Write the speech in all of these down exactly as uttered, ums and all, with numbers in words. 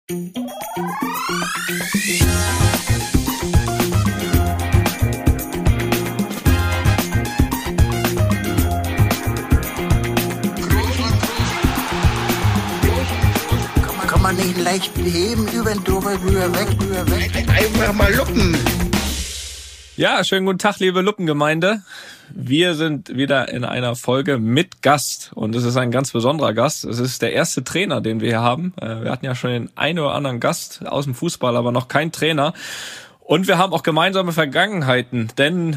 Kann man nicht leicht beheben, über den drüber, rüber, weg, rüber, weg. Einfach mal luppen. Ja, schönen guten Tag, liebe Luppengemeinde. Wir sind wieder in einer Folge mit Gast und es ist ein ganz besonderer Gast. Es ist der erste Trainer, den wir hier haben. Wir hatten ja schon den einen oder anderen Gast aus dem Fußball, aber noch kein Trainer. Und wir haben auch gemeinsame Vergangenheiten, denn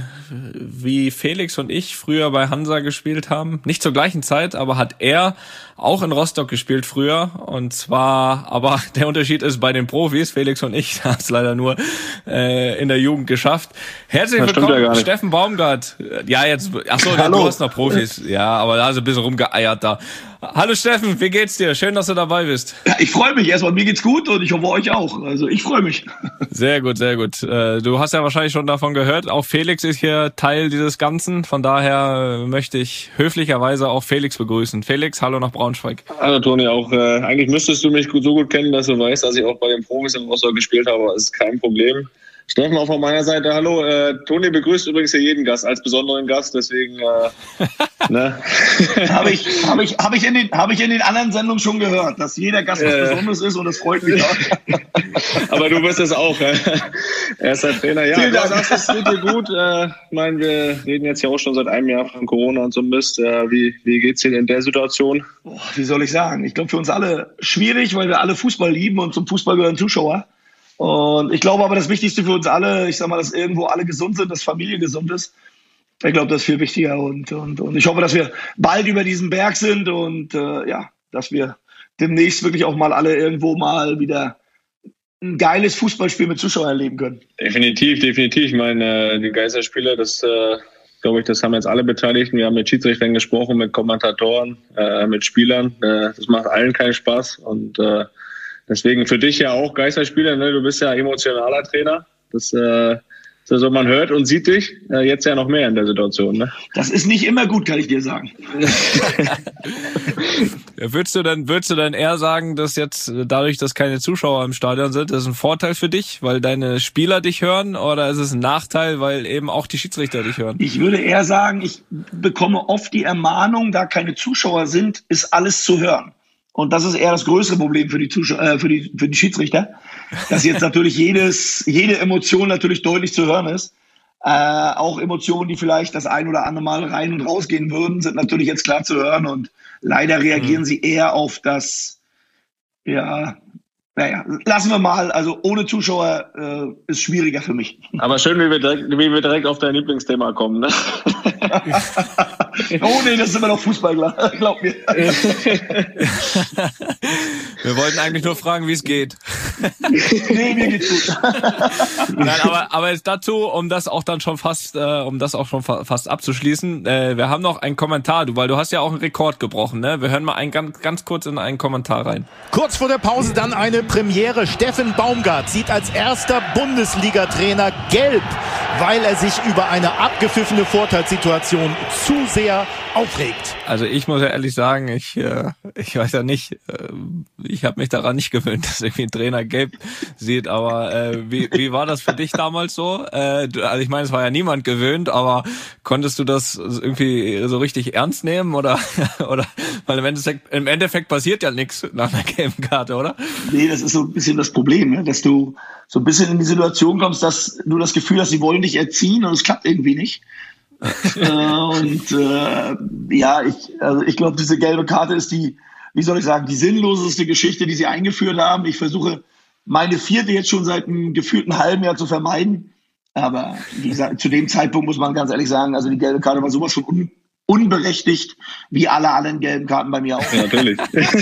wie Felix und ich früher bei Hansa gespielt haben, nicht zur gleichen Zeit, aber hat er auch in Rostock gespielt früher. Und zwar, aber der Unterschied ist bei den Profis, Felix und ich haben es leider nur äh, in der Jugend geschafft. Herzlich das willkommen, ja Steffen Baumgart. Ja, jetzt, ach so, du hast noch Profis. Ja, aber da hast du ein bisschen rumgeeiert da. Hallo Steffen, wie geht's dir? Schön, dass du dabei bist. Ja, ich freue mich erstmal, mir geht's gut und ich hoffe euch auch. Also ich freue mich. Sehr gut, sehr gut. Du hast ja wahrscheinlich schon davon gehört, auch Felix ist hier Teil dieses Ganzen. Von daher möchte ich höflicherweise auch Felix begrüßen. Felix, hallo nach Braunschweig. Hallo Toni, auch äh, eigentlich müsstest du mich gut, so gut kennen, dass du weißt, dass ich auch bei den Profis in Rostock gespielt habe. Das ist kein Problem. Steffen, auch von meiner Seite, hallo. Äh, Toni begrüßt übrigens hier jeden Gast als besonderen Gast, deswegen äh, ne? habe ich, hab ich, hab ich, in den, hab ich in den anderen Sendungen schon gehört, dass jeder Gast was äh, Besonderes ist und das freut mich auch. Aber du bist es auch, äh, erster Trainer. Ja, du sagst, es geht dir gut. Äh, ich meine, wir reden jetzt ja auch schon seit einem Jahr von Corona und so Mist. Äh, wie, wie geht's dir in der Situation? Boah, wie soll ich sagen? Ich glaube, für uns alle schwierig, weil wir alle Fußball lieben und zum Fußball gehören Zuschauer. Und ich glaube aber, das Wichtigste für uns alle, ich sag mal, dass irgendwo alle gesund sind, dass Familie gesund ist. Ich glaube, das ist viel wichtiger und, und, und ich hoffe, dass wir bald über diesen Berg sind und äh, ja, dass wir demnächst wirklich auch mal alle irgendwo mal wieder ein geiles Fußballspiel mit Zuschauern erleben können. Definitiv, definitiv. Ich meine, die Geisterspiele, das äh, glaube ich, das haben jetzt alle Beteiligten. Wir haben mit Schiedsrichtern gesprochen, mit Kommentatoren, äh, mit Spielern. Äh, das macht allen keinen Spaß und äh, deswegen für dich ja auch Geisterspieler, ne? Du bist ja emotionaler Trainer. Das, äh, also man hört und sieht dich äh, jetzt ja noch mehr in der Situation. Ne? Das ist nicht immer gut, kann ich dir sagen. Ja, würdest du dann, würdest du dann eher sagen, dass jetzt dadurch, dass keine Zuschauer im Stadion sind, das ist ein Vorteil für dich, weil deine Spieler dich hören, oder ist es ein Nachteil, weil eben auch die Schiedsrichter dich hören? Ich würde eher sagen, ich bekomme oft die Ermahnung, da keine Zuschauer sind, ist alles zu hören. Und das ist eher das größere Problem für die Zuschauer, äh, für die, für die Schiedsrichter, dass jetzt natürlich jedes, jede Emotion natürlich deutlich zu hören ist. Äh, auch Emotionen, die vielleicht das ein oder andere Mal rein und rausgehen würden, sind natürlich jetzt klar zu hören und leider reagieren mhm. sie eher auf das, ja, naja, lassen wir mal, also ohne Zuschauer äh, ist schwieriger für mich. Aber schön, wie wir direkt, wie wir direkt auf dein Lieblingsthema kommen, ne? Oh nee, das ist immer noch Fußball, glaub mir. Wir wollten eigentlich nur fragen, wie es geht. Nee, mir geht's gut. Nein, aber, aber jetzt dazu, um das auch dann schon fast, äh, um das auch schon fa- fast abzuschließen, äh, wir haben noch einen Kommentar, du, weil du hast ja auch einen Rekord gebrochen, ne? Wir hören mal ein, ganz, ganz kurz in einen Kommentar rein. Kurz vor der Pause dann eine Premiere. Steffen Baumgart sieht als erster Bundesliga-Trainer gelb, weil er sich über eine abgepfiffene Vorteilssituation zu sehr aufregt. Also ich muss ja ehrlich sagen, ich äh, ich weiß ja nicht, äh, ich habe mich daran nicht gewöhnt, dass irgendwie ein Trainer gelb sieht, aber äh, wie wie war das für dich damals so? Äh, du, also ich meine, es war ja niemand gewöhnt, aber konntest du das irgendwie so richtig ernst nehmen oder oder weil im Endeffekt, im Endeffekt passiert ja nichts nach einer gelben Karte, oder? Nee, das ist so ein bisschen das Problem, ne? Dass du so ein bisschen in die Situation kommst, dass du das Gefühl hast, sie wollen dich erziehen und es klappt irgendwie nicht. äh, und äh, ja, ich, also ich glaube, diese gelbe Karte ist die, wie soll ich sagen, die sinnloseste Geschichte, die sie eingeführt haben. Ich versuche, meine vierte jetzt schon seit einem gefühlten halben Jahr zu vermeiden. Aber wie gesagt, zu dem Zeitpunkt muss man ganz ehrlich sagen, also die gelbe Karte war sowas von un- unberechtigt, wie alle anderen gelben Karten bei mir auch. Ja, natürlich.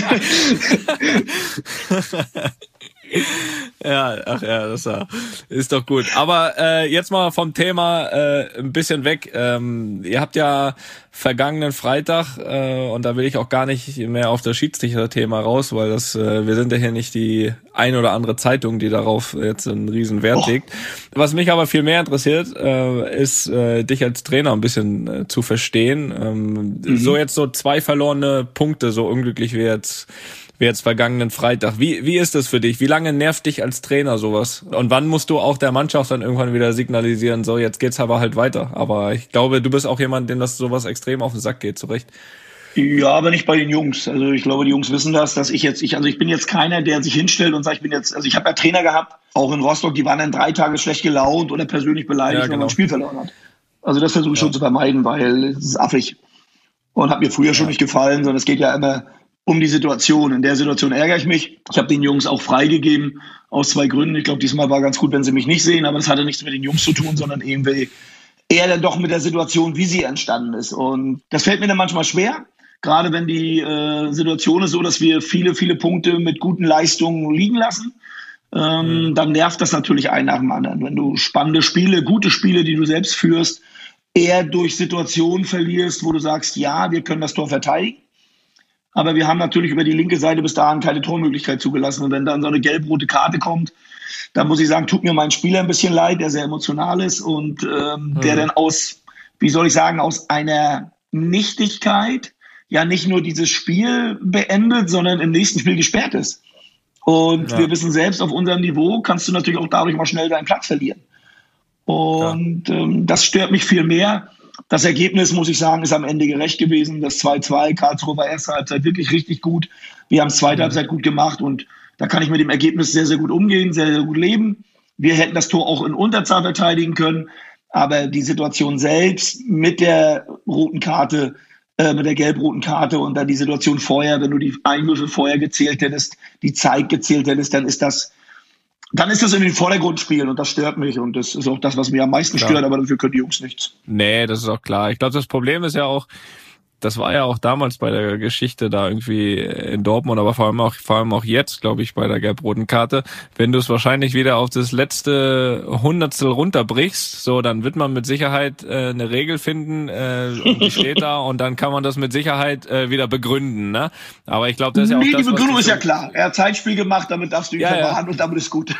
Ja, ach ja, das ist doch gut. Aber äh, jetzt mal vom Thema äh, ein bisschen weg. Ähm, ihr habt ja vergangenen Freitag, äh, und da will ich auch gar nicht mehr auf das Schiedsrichter-Thema raus, weil das äh, wir sind ja hier nicht die ein oder andere Zeitung, die darauf jetzt einen riesen Wert legt. Oh. Was mich aber viel mehr interessiert, äh, ist äh, dich als Trainer ein bisschen äh, zu verstehen. Ähm, mhm. So jetzt so zwei verlorene Punkte, so unglücklich wie jetzt wie jetzt vergangenen Freitag. Wie, wie ist das für dich? Wie lange nervt dich als Trainer sowas? Und wann musst du auch der Mannschaft dann irgendwann wieder signalisieren, so jetzt geht's aber halt weiter? Aber ich glaube, du bist auch jemand, dem das sowas extrem auf den Sack geht, zu Recht. Ja, aber nicht bei den Jungs. Also ich glaube, die Jungs wissen das, dass ich jetzt, ich, also ich bin jetzt keiner, der sich hinstellt und sagt, ich bin jetzt, also ich habe ja Trainer gehabt, auch in Rostock, die waren dann drei Tage schlecht gelaunt oder persönlich beleidigt, ja, genau, wenn man ein Spiel verloren hat. Also das versuche ich ja schon zu vermeiden, weil es ist affig und hat mir früher schon ja. nicht gefallen, sondern es geht ja immer um die Situation. In der Situation ärgere ich mich. Ich habe den Jungs auch freigegeben aus zwei Gründen. Ich glaube, diesmal war ganz gut, wenn sie mich nicht sehen, aber das hatte nichts mit den Jungs zu tun, sondern irgendwie eher dann doch mit der Situation, wie sie entstanden ist. Und das fällt mir dann manchmal schwer. Gerade wenn die äh, Situation ist so, dass wir viele, viele Punkte mit guten Leistungen liegen lassen, ähm, mhm. dann nervt das natürlich ein nach dem anderen. Wenn du spannende Spiele, gute Spiele, die du selbst führst, eher durch Situationen verlierst, wo du sagst, ja, wir können das Tor verteidigen, aber wir haben natürlich über die linke Seite bis dahin keine Tormöglichkeit zugelassen. Und wenn dann so eine gelb-rote Karte kommt, dann muss ich sagen, tut mir mein Spieler ein bisschen leid, der sehr emotional ist und ähm, mhm. der dann aus, wie soll ich sagen, aus einer Nichtigkeit ja nicht nur dieses Spiel beendet, sondern im nächsten Spiel gesperrt ist. Und ja. wir wissen selbst, auf unserem Niveau kannst du natürlich auch dadurch mal schnell deinen Platz verlieren. Und ja. ähm, das stört mich viel mehr. Das Ergebnis, muss ich sagen, ist am Ende gerecht gewesen. Das zwei zwei, Karlsruhe war erste Halbzeit wirklich richtig gut. Wir haben es zweite mhm. Halbzeit gut gemacht und da kann ich mit dem Ergebnis sehr, sehr gut umgehen, sehr, sehr gut leben. Wir hätten das Tor auch in Unterzahl verteidigen können, aber die Situation selbst mit der roten Karte, mit der gelb-roten Karte und dann die Situation vorher, wenn du die Einwürfe vorher gezählt hättest, die Zeit gezählt hättest, dann ist das, dann ist das in den Vordergrund spielen und das stört mich und das ist auch das, was mich am meisten klar. stört, aber dafür können die Jungs nichts. Nee, das ist auch klar. Ich glaube, das Problem ist ja auch, das war ja auch damals bei der Geschichte da irgendwie in Dortmund, aber vor allem auch, vor allem auch jetzt, glaube ich, bei der gelb-roten Karte. Wenn du es wahrscheinlich wieder auf das letzte Hundertstel runterbrichst, so, dann wird man mit Sicherheit äh, eine Regel finden, äh, und die steht da und dann kann man das mit Sicherheit äh, wieder begründen, ne? Aber ich glaube, das ist ja auch nee, das, die Begründung ist ja klar. Er hat Zeitspiel gemacht, damit darfst du ihn ja, verwahren ja. und damit ist gut.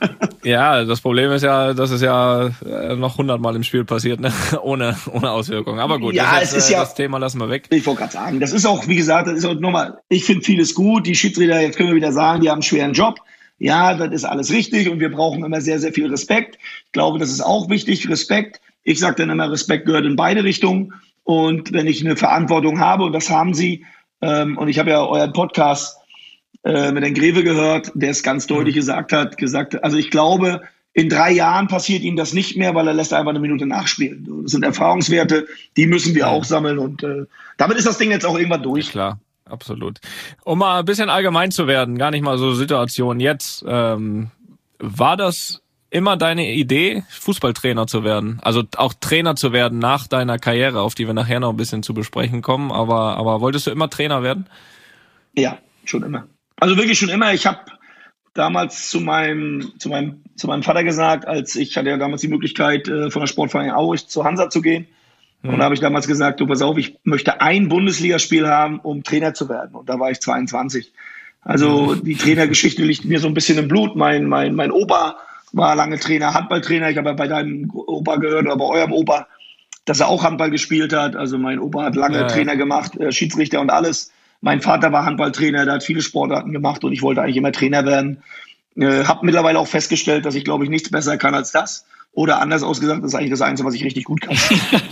Ja, das Problem ist ja, dass es ja noch hundertmal im Spiel passiert, ne? ohne ohne Auswirkungen. Aber gut, ja, das, es ist ja, das Thema lassen wir weg. Ich wollte gerade sagen, das ist auch, wie gesagt, das ist auch nochmal, ich finde vieles gut. Die Schiedsrichter, jetzt können wir wieder sagen, die haben einen schweren Job. Ja, das ist alles richtig und wir brauchen immer sehr, sehr viel Respekt. Ich glaube, das ist auch wichtig, Respekt. Ich sage dann immer, Respekt gehört in beide Richtungen. Und wenn ich eine Verantwortung habe, und das haben sie, ähm, und ich habe ja euren Podcast äh, mit Herrn Greve gehört, der es ganz deutlich mhm. gesagt hat, gesagt, also ich glaube, in drei Jahren passiert ihm das nicht mehr, weil er lässt einfach eine Minute nachspielen. Das sind Erfahrungswerte, die müssen wir auch sammeln und äh, damit ist das Ding jetzt auch irgendwann durch. Ja, klar, absolut. Um mal ein bisschen allgemein zu werden, gar nicht mal so Situation jetzt, ähm, war das immer deine Idee, Fußballtrainer zu werden? Also auch Trainer zu werden nach deiner Karriere, auf die wir nachher noch ein bisschen zu besprechen kommen, aber aber wolltest du immer Trainer werden? Ja, schon immer. Also wirklich schon immer. Ich habe damals zu meinem zu meinem zu meinem Vater gesagt, als ich hatte ja damals die Möglichkeit, äh, von der Sportverein Aurich zur Hansa zu gehen. Mhm. Und da habe ich damals gesagt, du pass auf, ich möchte ein Bundesligaspiel haben, um Trainer zu werden. Und da war ich zweiundzwanzig. Also mhm. die Trainergeschichte liegt mir so ein bisschen im Blut. Mein mein mein Opa war lange Trainer, Handballtrainer. Ich habe ja bei deinem Opa gehört oder bei eurem Opa, dass er auch Handball gespielt hat. Also mein Opa hat lange ja. Trainer gemacht, äh, Schiedsrichter und alles. Mein Vater war Handballtrainer, der hat viele Sportarten gemacht und ich wollte eigentlich immer Trainer werden. Äh, habe mittlerweile auch festgestellt, dass ich, glaube ich, nichts besser kann als das. Oder anders ausgesagt, das ist eigentlich das Einzige, was ich richtig gut kann.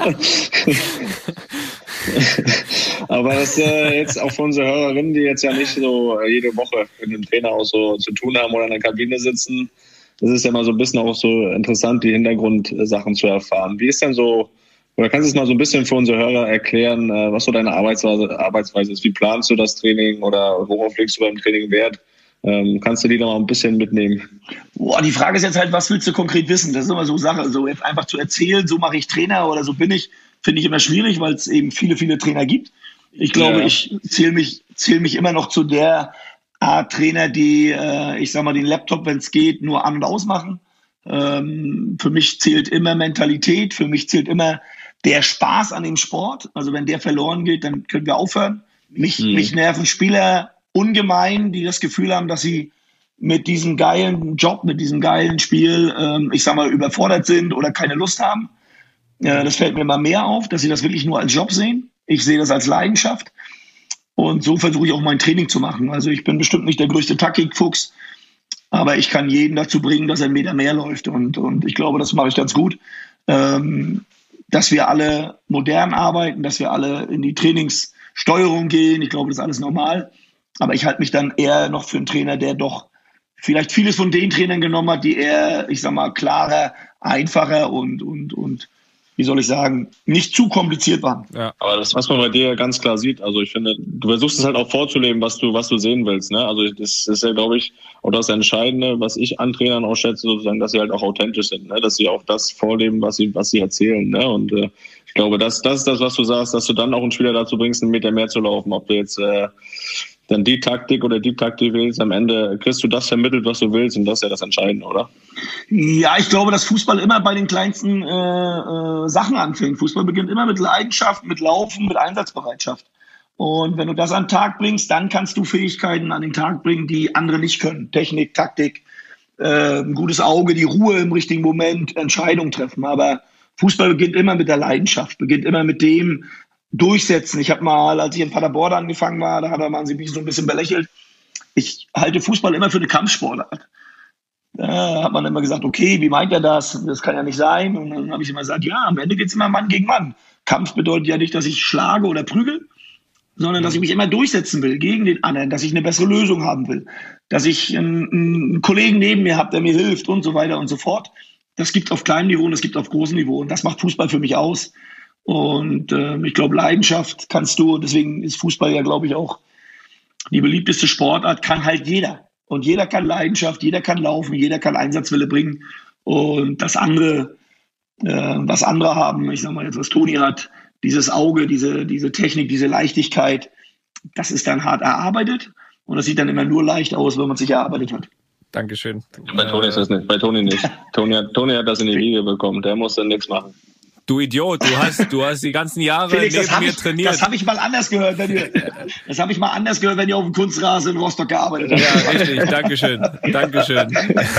Aber das äh, jetzt auch für unsere Hörerinnen, die jetzt ja nicht so jede Woche in einem Trainerhaus so zu tun haben oder in der Kabine sitzen, das ist ja mal so ein bisschen auch so interessant, die Hintergrundsachen zu erfahren. Wie ist denn so, oder kannst du es mal so ein bisschen für unsere Hörer erklären, was so deine Arbeitsweise, Arbeitsweise ist? Wie planst du das Training oder worauf legst du beim Training Wert? Ähm, kannst du die da mal ein bisschen mitnehmen? Boah, die Frage ist jetzt halt, was willst du konkret wissen? Das ist immer so eine Sache. So jetzt einfach zu erzählen, so mache ich Trainer oder so bin ich, finde ich immer schwierig, weil es eben viele, viele Trainer gibt. Ich glaube, ja. ich zähle mich, zähle mich immer noch zu der Art Trainer, die, äh, ich sag mal, den Laptop, wenn es geht, nur an- und ausmachen. Ähm, für mich zählt immer Mentalität, für mich zählt immer der Spaß an dem Sport. Also wenn der verloren geht, dann können wir aufhören. Mich, mhm. mich nerven Spieler ungemein, die das Gefühl haben, dass sie mit diesem geilen Job, mit diesem geilen Spiel, ähm, ich sag mal, überfordert sind oder keine Lust haben. Äh, das fällt mir immer mehr auf, dass sie das wirklich nur als Job sehen. Ich sehe das als Leidenschaft. Und so versuche ich auch mein Training zu machen. Also ich bin bestimmt nicht der größte Taktikfuchs, aber ich kann jeden dazu bringen, dass er einen Meter mehr läuft. Und, und ich glaube, das mache ich ganz gut. Ähm, dass wir alle modern arbeiten, dass wir alle in die Trainingssteuerung gehen. Ich glaube, das ist alles normal. Aber ich halte mich dann eher noch für einen Trainer, der doch vielleicht vieles von den Trainern genommen hat, die eher, ich sag mal, klarer, einfacher und, und, und wie soll ich sagen, nicht zu kompliziert waren. Ja, aber das, was man bei dir ganz klar sieht, also ich finde, du versuchst es halt auch vorzuleben, was du, was du sehen willst, ne? Also das ist ja, glaube ich, auch das Entscheidende, was ich an Trainern auch schätze, sozusagen, dass sie halt auch authentisch sind, ne? Dass sie auch das vorleben, was sie, was sie erzählen, ne? Und äh, ich glaube, das, das ist das, was du sagst, dass du dann auch einen Spieler dazu bringst, einen Meter mehr zu laufen, ob du jetzt äh, dann die Taktik oder die Taktik willst, am Ende kriegst du das vermittelt, was du willst, und das ist ja das Entscheidende, oder? Ja, ich glaube, dass Fußball immer bei den kleinsten äh, äh, Sachen anfängt. Fußball beginnt immer mit Leidenschaft, mit Laufen, mit Einsatzbereitschaft. Und wenn du das an den Tag bringst, dann kannst du Fähigkeiten an den Tag bringen, die andere nicht können. Technik, Taktik, äh, ein gutes Auge, die Ruhe im richtigen Moment, Entscheidungen treffen. Aber Fußball beginnt immer mit der Leidenschaft, beginnt immer mit dem, durchsetzen. Ich habe mal, als ich in Paderborn angefangen war, da hat man sich mich so ein bisschen belächelt. Ich halte Fußball immer für eine Kampfsportart. Da hat man immer gesagt, okay, wie meint er das? Das kann ja nicht sein. Und dann habe ich immer gesagt, ja, am Ende geht es immer Mann gegen Mann. Kampf bedeutet ja nicht, dass ich schlage oder prügel, sondern dass ich mich immer durchsetzen will gegen den anderen, dass ich eine bessere Lösung haben will, dass ich einen, einen Kollegen neben mir habe, der mir hilft und so weiter und so fort. Das gibt es auf kleinem Niveau und das gibt es auf großem Niveau. Und das macht Fußball für mich aus. Und äh, ich glaube, Leidenschaft kannst du, deswegen ist Fußball ja, glaube ich, auch die beliebteste Sportart, kann halt jeder. Und jeder kann Leidenschaft, jeder kann laufen, jeder kann Einsatzwille bringen. Und das andere, äh, was andere haben, ich sag mal jetzt, was Toni hat, dieses Auge, diese, diese Technik, diese Leichtigkeit, das ist dann hart erarbeitet. Und das sieht dann immer nur leicht aus, wenn man sich erarbeitet hat. Dankeschön. Bei Toni ist das nicht, bei Toni nicht. Toni hat, Toni hat das in die Wiege bekommen, der muss dann nichts machen. Du Idiot, du hast, du hast die ganzen Jahre Felix, neben mir ich, trainiert. Das habe ich mal anders gehört, wenn ihr, das habe ich mal anders gehört, wenn ihr auf dem Kunstrasen in Rostock gearbeitet habt. Ja, richtig. Dankeschön. Dankeschön.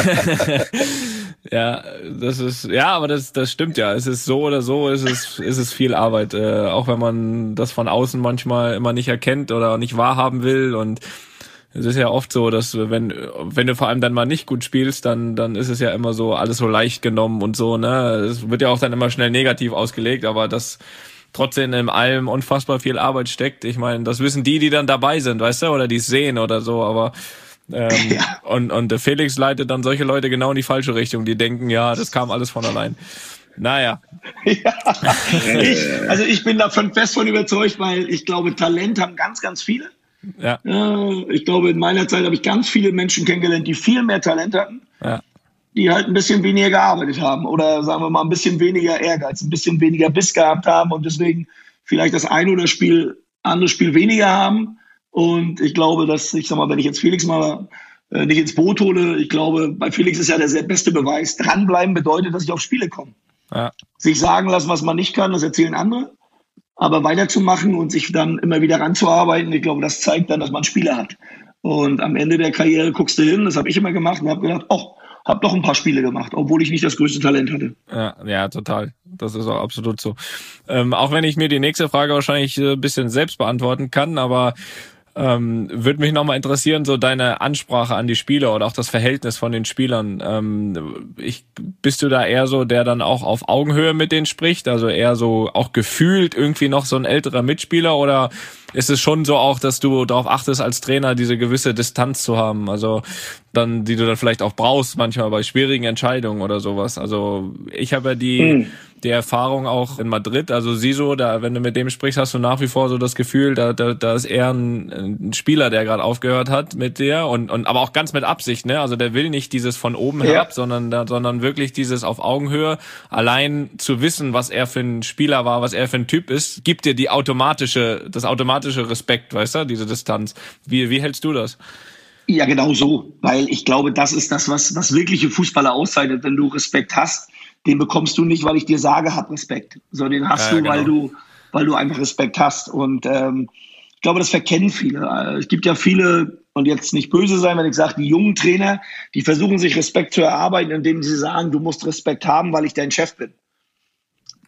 Ja, das ist, ja, aber das, das stimmt ja. Es ist so oder so, ist es, ist es viel Arbeit. Äh, auch wenn man das von außen manchmal immer nicht erkennt oder nicht wahrhaben will. Und es ist ja oft so, dass wenn wenn du vor allem dann mal nicht gut spielst, dann dann ist es ja immer so alles so leicht genommen und so, ne? Es wird ja auch dann immer schnell negativ ausgelegt, aber dass trotzdem in allem unfassbar viel Arbeit steckt. Ich meine, das wissen die, die dann dabei sind, weißt du, oder die es sehen oder so, aber ähm, ja. und und der Felix leitet dann solche Leute genau in die falsche Richtung, die denken, ja, das kam alles von allein. Naja. Ja, ich, also ich bin davon fest von überzeugt, weil ich glaube, Talent haben ganz, ganz viele. Ja. Ich glaube, in meiner Zeit habe ich ganz viele Menschen kennengelernt, die viel mehr Talent hatten, ja. die halt ein bisschen weniger gearbeitet haben oder sagen wir mal ein bisschen weniger Ehrgeiz, ein bisschen weniger Biss gehabt haben und deswegen vielleicht das eine oder Spiel, andere Spiel weniger haben. Und ich glaube, dass, ich sag mal, wenn ich jetzt Felix mal äh, nicht ins Boot hole, ich glaube, bei Felix ist ja der sehr beste Beweis. Dranbleiben bedeutet, dass ich auf Spiele komme. Ja. Sich sagen lassen, was man nicht kann, das erzählen andere. Aber weiterzumachen und sich dann immer wieder ranzuarbeiten, ich glaube, das zeigt dann, dass man Spiele hat. Und am Ende der Karriere guckst du hin, das habe ich immer gemacht und habe gedacht, oh, habe doch ein paar Spiele gemacht, obwohl ich nicht das größte Talent hatte. Ja, ja, total. Das ist auch absolut so. Ähm, auch wenn ich mir die nächste Frage wahrscheinlich ein bisschen selbst beantworten kann, aber Ähm, würde mich nochmal interessieren, so deine Ansprache an die Spieler oder auch das Verhältnis von den Spielern. Ähm, ich, bist du da eher so, der dann auch auf Augenhöhe mit denen spricht, also eher so auch gefühlt irgendwie noch so ein älterer Mitspieler, oder ist es schon so auch, dass du darauf achtest, als Trainer diese gewisse Distanz zu haben, also dann, die du dann vielleicht auch brauchst manchmal bei schwierigen Entscheidungen oder sowas? Also ich habe ja die mhm. die Erfahrung auch in Madrid, also Siso, da, wenn du mit dem sprichst, hast du nach wie vor so das Gefühl, da, da, da ist eher ein, ein Spieler, der gerade aufgehört hat mit dir, und, und aber auch ganz mit Absicht, ne? Also der will nicht dieses von oben herab, ja. sondern, da, sondern wirklich dieses auf Augenhöhe. Allein zu wissen, was er für ein Spieler war, was er für ein Typ ist, gibt dir die automatische, das automatische Respekt, weißt du, diese Distanz. Wie, wie hältst du das? Ja, genau so, weil ich glaube, das ist das, was, was wirkliche Fußballer auszeichnet. Wenn du Respekt hast, den bekommst du nicht, weil ich dir sage, hab Respekt, sondern den hast ja, du, genau. weil du, weil du einfach Respekt hast. Und ähm, ich glaube, das verkennen viele. Es gibt ja viele, und jetzt nicht böse sein, wenn ich sage, die jungen Trainer, die versuchen sich Respekt zu erarbeiten, indem sie sagen, du musst Respekt haben, weil ich dein Chef bin.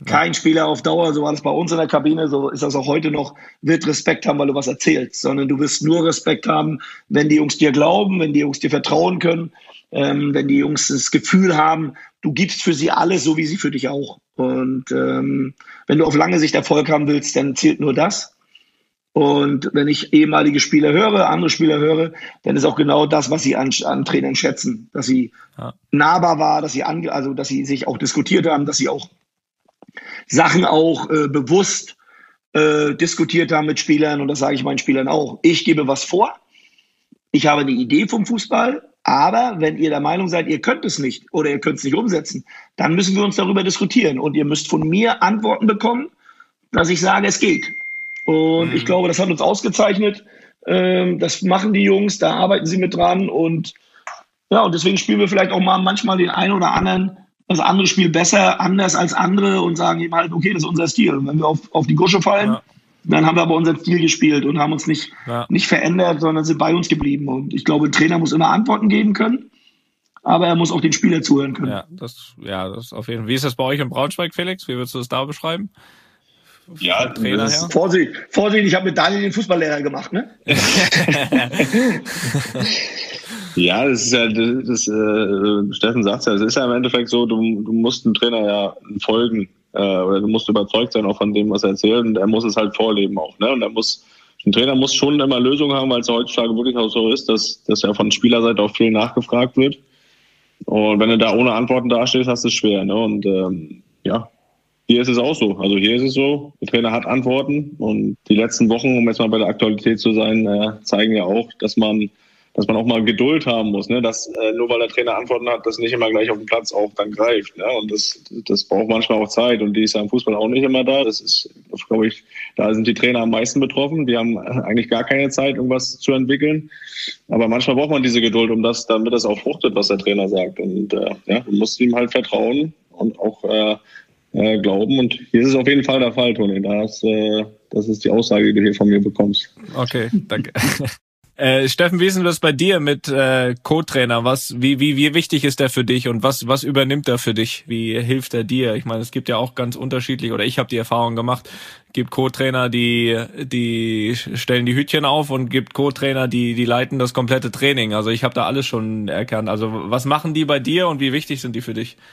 Kein Spieler auf Dauer, so war das bei uns in der Kabine, so ist das auch heute noch, wird Respekt haben, weil du was erzählst, sondern du wirst nur Respekt haben, wenn die Jungs dir glauben, wenn die Jungs dir vertrauen können, ähm, wenn die Jungs das Gefühl haben, du gibst für sie alles, so wie sie für dich auch. Und ähm, wenn du auf lange Sicht Erfolg haben willst, dann zählt nur das. Und wenn ich ehemalige Spieler höre, andere Spieler höre, dann ist auch genau das, was sie an, an Trainern schätzen, dass sie ja. nahbar war, dass sie ange, also dass sie sich auch diskutiert haben, dass sie auch Sachen auch äh, bewusst äh, diskutiert haben mit Spielern. Und das sage ich meinen Spielern auch. Ich gebe was vor, ich habe eine Idee vom Fußball, aber wenn ihr der Meinung seid, ihr könnt es nicht oder ihr könnt es nicht umsetzen, dann müssen wir uns darüber diskutieren. Und ihr müsst von mir Antworten bekommen, dass ich sage, es geht. Und mhm. ich glaube, das hat uns ausgezeichnet. Ähm, das machen die Jungs, da arbeiten sie mit dran. Und ja, und deswegen spielen wir vielleicht auch mal manchmal den einen oder anderen, das andere Spiel besser, anders als andere und sagen eben halt, okay, das ist unser Stil. Und wenn wir auf, auf die Gusche fallen, ja. dann haben wir aber unseren Stil gespielt und haben uns nicht, ja. nicht verändert, sondern sind bei uns geblieben. Und ich glaube, ein Trainer muss immer Antworten geben können, aber er muss auch den Spieler zuhören können. Ja, das, ja, das auf jeden Fall. Wie ist das bei euch in Braunschweig, Felix? Wie würdest du das da beschreiben? Ja, Trainer her? Vorsicht, Vorsicht, ich habe mit Daniel den Fußballlehrer gemacht, ne? Ja, das ist ja, das, das äh, Steffen sagt ja, es ist ja im Endeffekt so, du, du musst dem Trainer ja folgen, äh, oder du musst überzeugt sein auch von dem, was er erzählt, und er muss es halt vorleben auch, ne? Und er muss, ein Trainer muss schon immer Lösungen haben, weil es heutzutage wirklich auch so ist, dass, dass ja von Spielerseite auch viel nachgefragt wird. Und wenn du da ohne Antworten dastehst, hast du es schwer, ne? Und ähm, ja, hier ist es auch so. Also hier ist es so, der Trainer hat Antworten, und die letzten Wochen, um jetzt mal bei der Aktualität zu sein, äh, zeigen ja auch, dass man dass man auch mal Geduld haben muss, ne? Dass äh, nur weil der Trainer Antworten hat, das nicht immer gleich auf dem Platz auch dann greift, ne? Und das das braucht manchmal auch Zeit, und die ist ja im Fußball auch nicht immer da. Das ist, glaube ich, da sind die Trainer am meisten betroffen. Die haben eigentlich gar keine Zeit, irgendwas zu entwickeln. Aber manchmal braucht man diese Geduld, um das, damit das auch fruchtet, was der Trainer sagt. Und äh, ja, du musst ihm halt vertrauen und auch äh, äh, glauben. Und hier ist es auf jeden Fall der Fall, Toni. Das, äh, das ist die Aussage, die du hier von mir bekommst. Okay, danke. Äh, Steffen, wie ist denn das bei dir mit äh, Co-Trainer? Was, wie, wie, wie wichtig ist der für dich, und was, was übernimmt er für dich? Wie hilft er dir? Ich meine, es gibt ja auch ganz unterschiedlich, oder ich habe die Erfahrung gemacht, gibt Co-Trainer, die, die stellen die Hütchen auf, und gibt Co-Trainer, die, die leiten das komplette Training. Also ich habe da alles schon erkannt. Also was machen die bei dir und wie wichtig sind die für dich?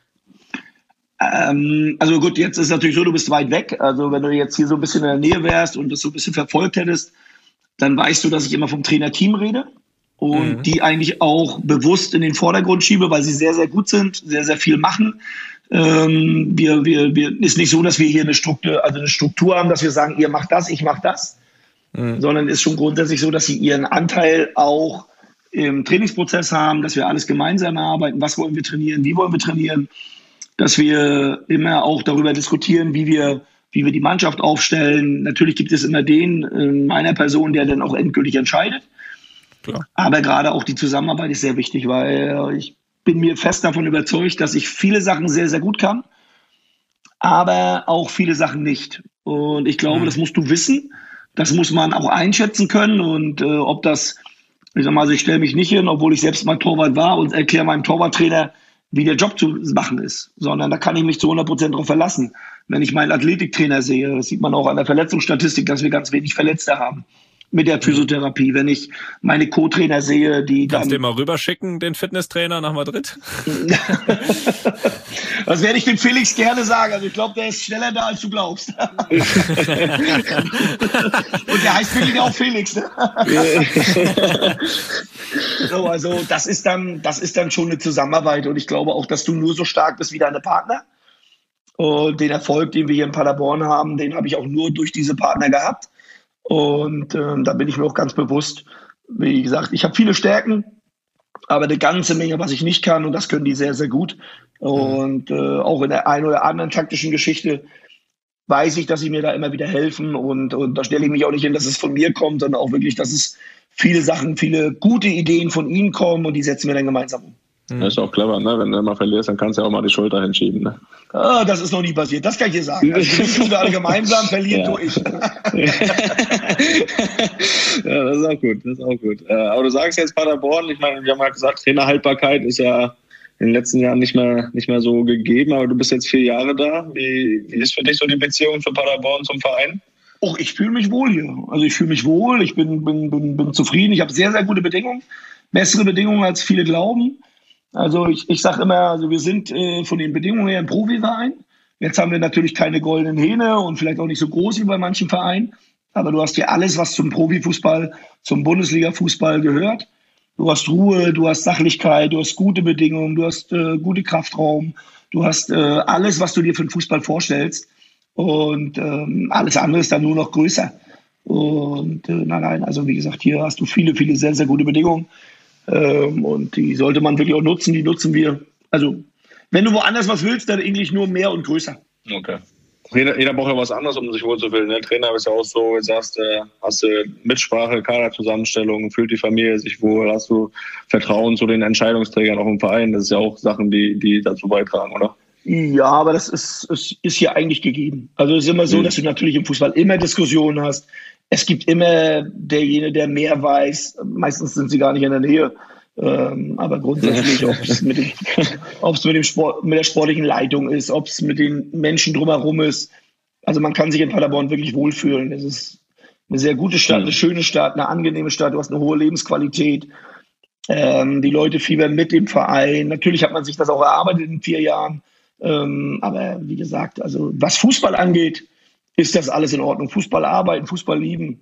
Ähm, also gut, jetzt ist es natürlich so, du bist weit weg. Also wenn du jetzt hier so ein bisschen in der Nähe wärst und das so ein bisschen verfolgt hättest, dann weißt du, dass ich immer vom Trainerteam rede und mhm. die eigentlich auch bewusst in den Vordergrund schiebe, weil sie sehr, sehr gut sind, sehr, sehr viel machen. Ähm, wir, wir, wir, ist nicht so, dass wir hier eine Struktur, also eine Struktur haben, dass wir sagen, ihr macht das, ich mach das, mhm. sondern ist schon grundsätzlich so, dass sie ihren Anteil auch im Trainingsprozess haben, dass wir alles gemeinsam erarbeiten. Was wollen wir trainieren? Wie wollen wir trainieren? Dass wir immer auch darüber diskutieren, wie wir wie wir die Mannschaft aufstellen. Natürlich gibt es immer den in meiner Person, der dann auch endgültig entscheidet. Klar. Aber gerade auch die Zusammenarbeit ist sehr wichtig, weil ich bin mir fest davon überzeugt, dass ich viele Sachen sehr, sehr gut kann, aber auch viele Sachen nicht. Und ich glaube, mhm. das musst du wissen. Das muss man auch einschätzen können. Und äh, ob das, ich sag mal, also ich stelle mich nicht hin, obwohl ich selbst mal Torwart war, und erkläre meinem Torwarttrainer, wie der Job zu machen ist, sondern da kann ich mich zu hundert Prozent drauf verlassen. Wenn ich meinen Athletiktrainer sehe, das sieht man auch an der Verletzungsstatistik, dass wir ganz wenig Verletzte haben mit der Physiotherapie. Wenn ich meine Co-Trainer sehe, die Kannst dann... du den mal rüberschicken, den Fitnesstrainer nach Madrid? Das werde ich dem Felix gerne sagen. Also ich glaube, der ist schneller da, als du glaubst. Und der heißt wirklich auch Felix, ne? So, also das ist dann, das ist dann schon eine Zusammenarbeit, und ich glaube auch, dass du nur so stark bist wie deine Partner. Und den Erfolg, den wir hier in Paderborn haben, den habe ich auch nur durch diese Partner gehabt. Und äh, da bin ich mir auch ganz bewusst, wie gesagt, ich habe viele Stärken, aber eine ganze Menge, was ich nicht kann, und das können die sehr, sehr gut. Und äh, auch in der einen oder anderen taktischen Geschichte weiß ich, dass sie mir da immer wieder helfen, und, und da stelle ich mich auch nicht hin, dass es von mir kommt, sondern auch wirklich, dass es viele Sachen, viele gute Ideen von ihnen kommen, und die setzen wir dann gemeinsam um. Das ist auch clever, ne? Wenn du mal verlierst, dann kannst du ja auch mal die Schulter hinschieben, ne? Ah, das ist noch nie passiert, das kann ich dir sagen. Also wir tun alle gemeinsam, verlieren ja. Nur ich. Ja, das ist auch gut, das ist auch gut. Aber du sagst jetzt Paderborn, ich meine, wir haben ja gesagt, Trainerhaltbarkeit ist ja in den letzten Jahren nicht mehr, nicht mehr so gegeben, aber du bist jetzt vier Jahre da. Wie, wie ist für dich so die Beziehung zu Paderborn, zum Verein? Och, ich fühle mich wohl hier. Also ich fühle mich wohl, ich bin, bin, bin, bin zufrieden. Ich habe sehr, sehr gute Bedingungen. Bessere Bedingungen, als viele glauben. Also ich, ich sage immer, also wir sind äh, von den Bedingungen her ein Profiverein. Jetzt haben wir natürlich keine goldenen Hähne und vielleicht auch nicht so groß wie bei manchen Vereinen. Aber du hast hier alles, was zum Profifußball, zum Bundesliga-Fußball gehört. Du hast Ruhe, du hast Sachlichkeit, du hast gute Bedingungen, du hast äh, gute Kraftraum. Du hast äh, alles, was du dir für den Fußball vorstellst. Und ähm, alles andere ist dann nur noch größer. Und äh, nein, nein, also wie gesagt, hier hast du viele, viele sehr, sehr gute Bedingungen. Ähm, und die sollte man wirklich auch nutzen, die nutzen wir. Also, wenn du woanders was willst, dann eigentlich nur mehr und größer. Okay. Jeder, jeder braucht ja was anderes, um sich wohlzufühlen. Ne? Trainer ist ja auch so, du sagst, äh, hast du Mitsprache, Kaderzusammenstellung, fühlt die Familie sich wohl, hast du Vertrauen zu den Entscheidungsträgern auch im Verein. Das ist ja auch Sachen, die, die dazu beitragen, oder? Ja, aber das ist, ist, ist hier eigentlich gegeben. Also es ist immer so, dass du natürlich im Fußball immer Diskussionen hast. Es gibt immer derjenige, der mehr weiß. Meistens sind sie gar nicht in der Nähe. Ähm, aber grundsätzlich, ob es mit, dem, ob's mit, dem Sport, mit der sportlichen Leitung ist, ob es mit den Menschen drumherum ist. Also man kann sich in Paderborn wirklich wohlfühlen. Es ist eine sehr gute Stadt, eine schöne Stadt, eine angenehme Stadt. Du hast eine hohe Lebensqualität. Ähm, die Leute fiebern mit dem Verein. Natürlich hat man sich das auch erarbeitet in vier Jahren. Ähm, aber wie gesagt, also was Fußball angeht, ist das alles in Ordnung. Fußball arbeiten, Fußball lieben,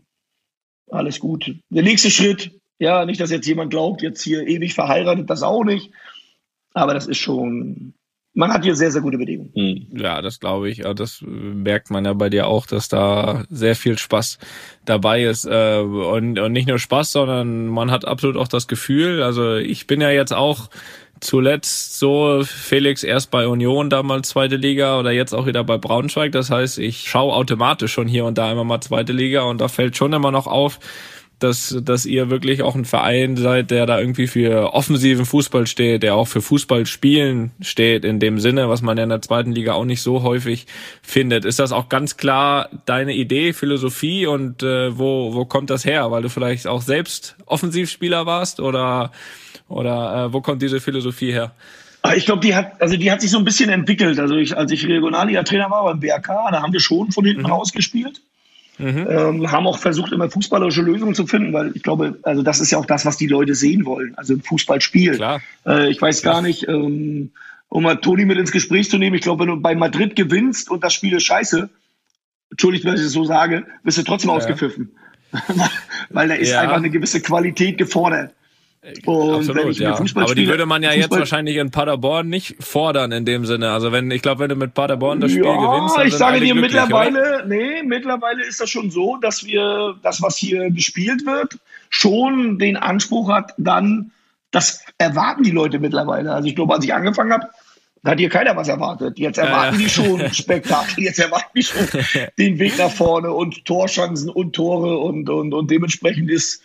alles gut. Der nächste Schritt, ja, nicht, dass jetzt jemand glaubt, jetzt hier ewig verheiratet, das auch nicht. Aber das ist schon, man hat hier sehr, sehr gute Bedingungen. Ja, das glaube ich. Das merkt man ja bei dir auch, dass da sehr viel Spaß dabei ist. Und, und nicht nur Spaß, sondern man hat absolut auch das Gefühl, also ich bin ja jetzt auch zuletzt so, Felix erst bei Union damals zweite Liga oder jetzt auch wieder bei Braunschweig. Das heißt, ich schaue automatisch schon hier und da immer mal zweite Liga und da fällt schon immer noch auf, dass dass ihr wirklich auch ein Verein seid, der da irgendwie für offensiven Fußball steht, der auch für Fußballspielen steht, in dem Sinne, was man ja in der zweiten Liga auch nicht so häufig findet. Ist das auch ganz klar deine Idee, Philosophie und äh, wo wo kommt das her? Weil du vielleicht auch selbst Offensivspieler warst oder oder äh, wo kommt diese Philosophie her? Ich glaube, die hat, also die hat sich so ein bisschen entwickelt. Also ich, als ich Regionalliga-Trainer war beim B R K, da haben wir schon von hinten mhm. raus gespielt. Mhm. Ähm, haben auch versucht, immer fußballerische Lösungen zu finden, weil ich glaube, also das ist ja auch das, was die Leute sehen wollen. Also ein Fußballspiel. Klar. Äh, ich weiß gar nicht, ähm, um mal Toni mit ins Gespräch zu nehmen, ich glaube, wenn du bei Madrid gewinnst und das Spiel ist scheiße, entschuldigt, wenn ich es so sage, wirst du trotzdem ja. ausgepfiffen. Weil da ist ja. einfach eine gewisse Qualität gefordert. Und absolut, wenn ich ja. Fußball aber die spiele, würde man ja Fußball jetzt wahrscheinlich in Paderborn nicht fordern in dem Sinne. Also wenn, ich glaube, wenn du mit Paderborn das Spiel ja, gewinnst, dann ich sind sage alle dir glücklich, mittlerweile, oder? nee, mittlerweile ist das schon so, dass wir das, was hier gespielt wird, schon den Anspruch hat, dann, das erwarten die Leute mittlerweile. Also ich glaube, als ich angefangen habe, da hat hier keiner was erwartet. Jetzt erwarten ja, ja. die schon Spektakel, jetzt erwarten die schon den Weg nach vorne und Torchancen und Tore und, und, und dementsprechend ist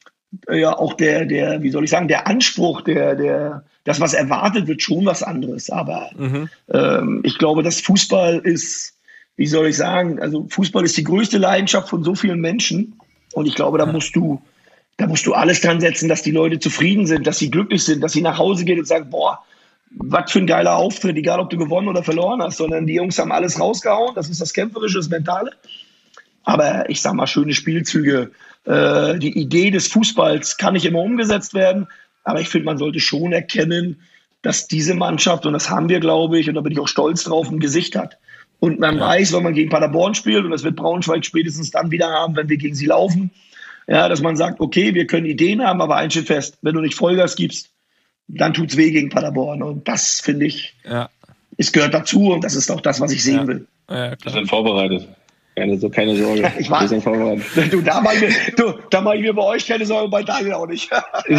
ja auch der, der, wie soll ich sagen, der Anspruch, der, der, das, was erwartet wird, schon was anderes. Aber mhm. ähm, ich glaube, dass Fußball ist, wie soll ich sagen, also Fußball ist die größte Leidenschaft von so vielen Menschen. Und ich glaube, da ja. musst du, da musst du alles dran setzen, dass die Leute zufrieden sind, dass sie glücklich sind, dass sie nach Hause gehen und sagen, boah, was für ein geiler Auftritt, egal ob du gewonnen oder verloren hast, sondern die Jungs haben alles rausgehauen. Das ist das Kämpferische, das Mentale. Aber ich sag mal, schöne Spielzüge, äh, die Idee des Fußballs kann nicht immer umgesetzt werden. Aber ich finde, man sollte schon erkennen, dass diese Mannschaft, und das haben wir, glaube ich, und da bin ich auch stolz drauf, ein Gesicht hat. Und man ja. weiß, wenn man gegen Paderborn spielt, und das wird Braunschweig spätestens dann wieder haben, wenn wir gegen sie laufen, ja, dass man sagt, okay, wir können Ideen haben, aber eins steht fest, wenn du nicht Vollgas gibst, dann tut's weh gegen Paderborn. Und das, finde ich, ja. es gehört dazu und das ist auch das, was ich sehen ja. will. Ja, wir sind vorbereitet. Keine, so, keine Sorge. Ich war, wir sind vorbereitet. Du, da mache ich, du, da mach ich mir bei euch keine Sorge, bei Daniel auch nicht.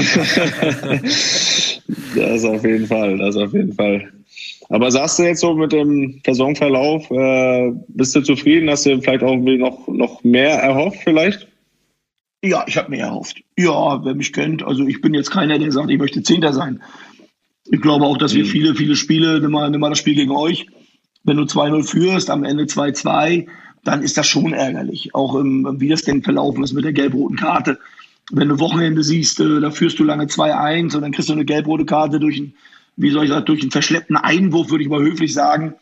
Das auf jeden Fall, das auf jeden Fall. Aber sagst du jetzt so mit dem Saisonverlauf, äh, bist du zufrieden? Hast du vielleicht auch noch, noch mehr erhofft vielleicht? Ja, ich habe mehr erhofft. Ja, wer mich kennt, also ich bin jetzt keiner, der sagt, ich möchte Zehnter sein. Ich glaube auch, dass wir viele, viele Spiele, nimm mal, nimm mal das Spiel gegen euch, wenn du zwei null führst, am Ende zwei zwei, dann ist das schon ärgerlich. Auch im, wie das denn verlaufen ist mit der gelb-roten Karte. Wenn du Wochenende siehst, äh, da führst du lange zwei eins und dann kriegst du eine gelb-rote Karte durch ein, wie soll ich sagen, durch einen verschleppten Einwurf, würde ich mal höflich sagen.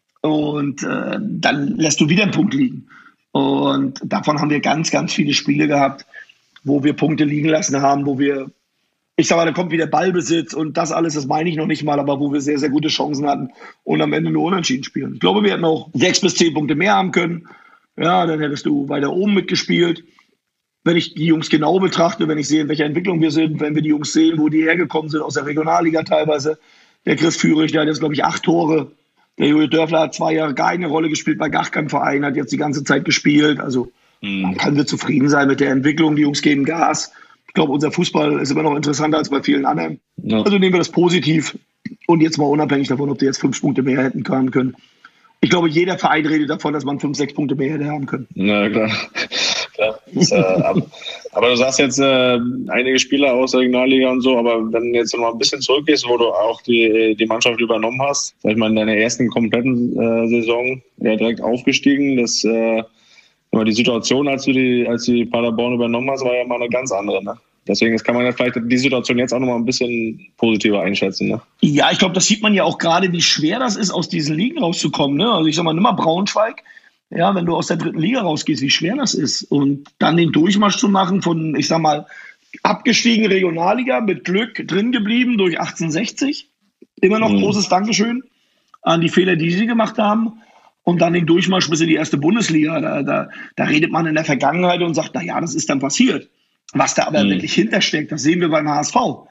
Und äh, dann lässt du wieder einen Punkt liegen. Und davon haben wir ganz, ganz viele Spiele gehabt, wo wir Punkte liegen lassen haben, wo wir, ich sag mal, da kommt wieder Ballbesitz und das alles, das meine ich noch nicht mal, aber wo wir sehr, sehr gute Chancen hatten und am Ende nur unentschieden spielen. Ich glaube, wir hätten auch sechs bis zehn Punkte mehr haben können. Ja, dann hättest du weiter oben mitgespielt. Wenn ich die Jungs genau betrachte, wenn ich sehe, in welcher Entwicklung wir sind, wenn wir die Jungs sehen, wo die hergekommen sind, aus der Regionalliga teilweise. Der Chris Führig, der hat jetzt, glaube ich, acht Tore. Der Jojo Dörfler hat zwei Jahre gar keine Rolle gespielt bei gar keinem Verein, hat jetzt die ganze Zeit gespielt. Also mhm. man kann wir zufrieden sein mit der Entwicklung. Die Jungs geben Gas. Ich glaube, unser Fußball ist immer noch interessanter als bei vielen anderen. Ja. Also nehmen wir das positiv. Und jetzt mal unabhängig davon, ob die jetzt fünf Punkte mehr hätten haben können. Ich glaube, jeder Verein redet davon, dass man fünf, sechs Punkte mehr hätte haben können. Na klar. klar. Das, äh, aber, aber du sagst jetzt äh, einige Spieler aus der Regionalliga und so, aber wenn du jetzt noch mal ein bisschen zurückgehst, wo du auch die, die Mannschaft übernommen hast, sag ich mal, in deiner ersten kompletten äh, Saison ja direkt aufgestiegen, das äh, die Situation, als du die, als die Paderborn übernommen hast, war ja mal eine ganz andere, ne? Deswegen kann man ja vielleicht die Situation jetzt auch noch mal ein bisschen positiver einschätzen. Ne? Ja, ich glaube, das sieht man ja auch gerade, wie schwer das ist, aus diesen Ligen rauszukommen. Ne? Also ich sag mal, nimm mal Braunschweig. Ja, wenn du aus der dritten Liga rausgehst, wie schwer das ist. Und dann den Durchmarsch zu machen von, ich sag mal, abgestiegen Regionalliga, mit Glück drin geblieben durch achtzehnhundertsechzig. Immer noch mhm. großes Dankeschön an die Fehler, die sie gemacht haben. Und dann den Durchmarsch bis in die erste Bundesliga. Da, da, da redet man in der Vergangenheit und sagt, na ja, das ist dann passiert. Was da aber mhm. wirklich hintersteckt, das sehen wir beim H S V.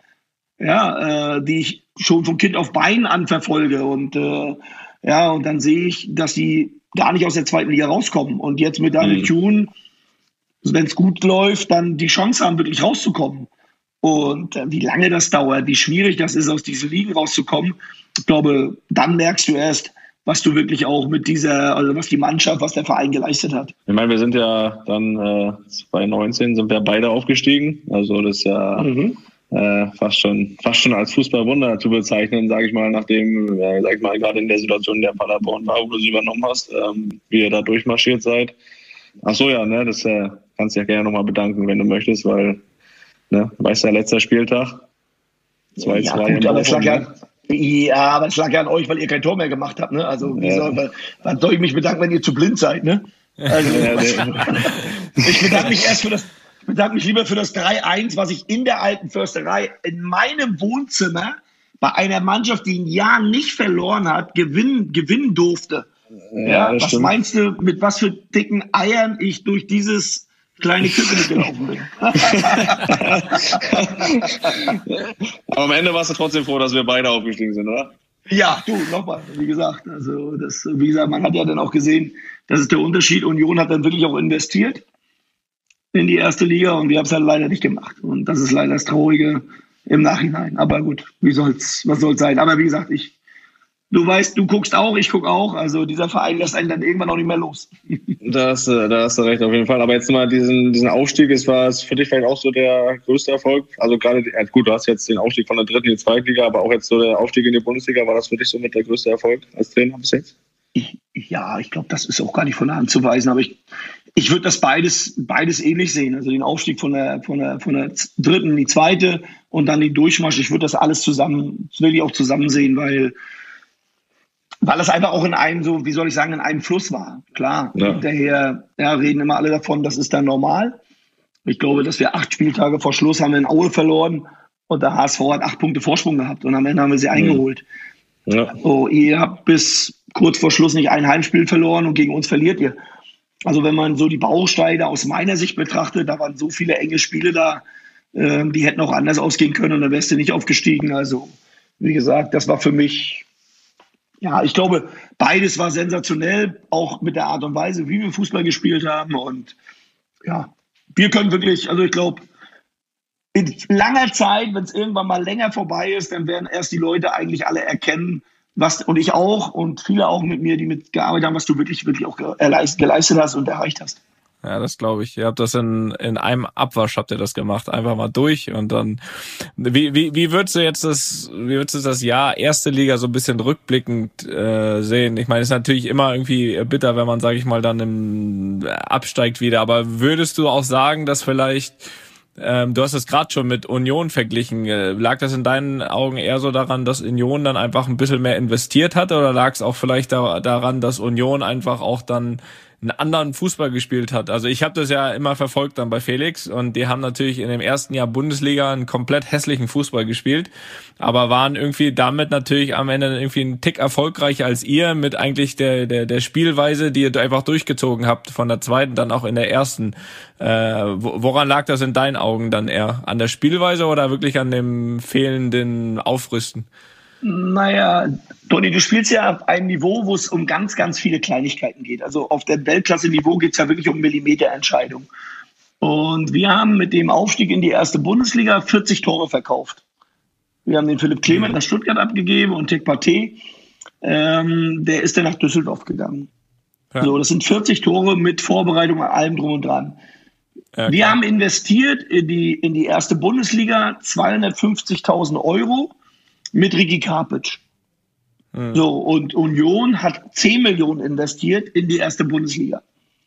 Ja, äh, die ich schon von Kind auf Bein an verfolge. Und, äh, ja, und dann sehe ich, dass die gar nicht aus der zweiten Liga rauskommen. Und jetzt mit Daniel mhm. Thune, wenn es gut läuft, dann die Chance haben, wirklich rauszukommen. Und äh, wie lange das dauert, wie schwierig das ist, aus diesen Ligen rauszukommen, ich glaube, dann merkst du erst, was du wirklich auch mit dieser, also was die Mannschaft, was der Verein geleistet hat. Ich meine, wir sind ja dann äh, zwanzig neunzehn sind wir beide aufgestiegen. Also das ist ja mhm. äh, fast schon fast schon als Fußballwunder zu bezeichnen, sage ich mal, nachdem, äh, sag ich mal, gerade in der Situation der Paderborn war, wo du sie übernommen hast, ähm, wie ihr da durchmarschiert seid. Ach so, ja, ne, das äh, kannst du ja gerne nochmal bedanken, wenn du möchtest, weil, ne, weißt du, ja, letzter Spieltag, zwei zwei ja, gut, aber es lag ja, ja, aber es lag ja an euch, weil ihr kein Tor mehr gemacht habt, ne? Also, wie ja. soll, wann soll ich mich bedanken, wenn ihr zu blind seid, ne? Also, ja, ich bedanke mich erst für das, ich bedanke mich lieber für das drei eins, was ich in der alten Försterei in meinem Wohnzimmer bei einer Mannschaft, die ein Jahr nicht verloren hat, gewinnen, gewinnen durfte. Ja, ja was stimmt. Meinst du, mit was für dicken Eiern ich durch dieses kleine Küche gelaufen bin? Aber am Ende warst du trotzdem froh, dass wir beide aufgestiegen sind, oder? Ja, du, nochmal, wie gesagt, also das, wie gesagt, man hat ja dann auch gesehen, das ist der Unterschied. Union hat dann wirklich auch investiert in die erste Liga und wir haben es halt leider nicht gemacht. Und das ist leider das Traurige im Nachhinein. Aber gut, wie soll's, was soll's sein? Aber wie gesagt, ich, du weißt, du guckst auch, ich guck auch. Also dieser Verein lässt einen dann irgendwann auch nicht mehr los. Da hast, da hast du recht, auf jeden Fall. Aber jetzt mal diesen, diesen Aufstieg, es war es für dich vielleicht auch so der größte Erfolg? Also gerade, gut, du hast jetzt den Aufstieg von der dritten in die zweite Liga, aber auch jetzt so der Aufstieg in die Bundesliga, war das für dich so mit der größte Erfolg als Trainer bis jetzt? Ich, ja, ich glaube, das ist auch gar nicht von der Hand zu weisen, aber ich, ich würde das beides, beides ähnlich sehen. Also den Aufstieg von der, von der, von der dritten in die zweite und dann den Durchmarsch. Ich würde das alles zusammen, das will ich auch zusammen sehen, weil, weil es einfach auch in einem, so, wie soll ich sagen, in einem Fluss war. Klar, ja. Hinterher, ja, reden immer alle davon, das ist dann normal. Ich glaube, dass wir acht Spieltage vor Schluss haben wir in Aue verloren und der H S V hat acht Punkte Vorsprung gehabt und am Ende haben wir sie mhm. eingeholt. Ja. So, ihr habt bis kurz vor Schluss nicht ein Heimspiel verloren und gegen uns verliert ihr. Also wenn man so die Bausteine aus meiner Sicht betrachtet, da waren so viele enge Spiele da, äh, die hätten auch anders ausgehen können und dann wärst du nicht aufgestiegen. Also wie gesagt, das war für mich, ja, ich glaube, beides war sensationell, auch mit der Art und Weise, wie wir Fußball gespielt haben. Und ja, wir können wirklich, also ich glaube, in langer Zeit, wenn es irgendwann mal länger vorbei ist, dann werden erst die Leute eigentlich alle erkennen, was, und ich auch und viele auch mit mir, die mitgearbeitet haben, was du wirklich, wirklich auch geleistet hast und erreicht hast. Ja, das glaube ich. Ihr habt das in in einem Abwasch habt ihr das gemacht, einfach mal durch und dann. Wie wie wie würdest du jetzt das wie würdest du das Jahr erste Liga so ein bisschen rückblickend äh, sehen? Ich meine, es ist natürlich immer irgendwie bitter, wenn man, sage ich mal, dann im, absteigt wieder. Aber würdest du auch sagen, dass vielleicht Ähm, du hast es gerade schon mit Union verglichen. Lag das in deinen Augen eher so daran, dass Union dann einfach ein bisschen mehr investiert hatte, oder lag es auch vielleicht da, daran, dass Union einfach auch dann einen anderen Fußball gespielt hat? Also ich habe das ja immer verfolgt dann bei Felix, und die haben natürlich in dem ersten Jahr Bundesliga einen komplett hässlichen Fußball gespielt, aber waren irgendwie damit natürlich am Ende irgendwie einen Tick erfolgreicher als ihr mit eigentlich der der der Spielweise, die ihr einfach durchgezogen habt von der zweiten dann auch in der ersten. Äh, woran lag das in deinen Augen dann eher? An der Spielweise oder wirklich an dem fehlenden Aufrüsten? Naja, Toni, du spielst ja auf einem Niveau, wo es um ganz, ganz viele Kleinigkeiten geht. Also auf dem Weltklasse-Niveau geht es ja wirklich um Millimeterentscheidung. Und wir haben mit dem Aufstieg in die erste Bundesliga vierzig Tore verkauft. Wir haben den Philipp Clement nach Stuttgart abgegeben und Tek Paté, ähm, der ist dann nach Düsseldorf gegangen. Ja. So, das sind vierzig Tore mit Vorbereitung an allem drum und dran. Ja, wir haben investiert in die, in die erste Bundesliga zweihundertfünfzigtausend Euro mit Ricky Karpic. Mhm. So, und Union hat zehn Millionen investiert in die erste Bundesliga.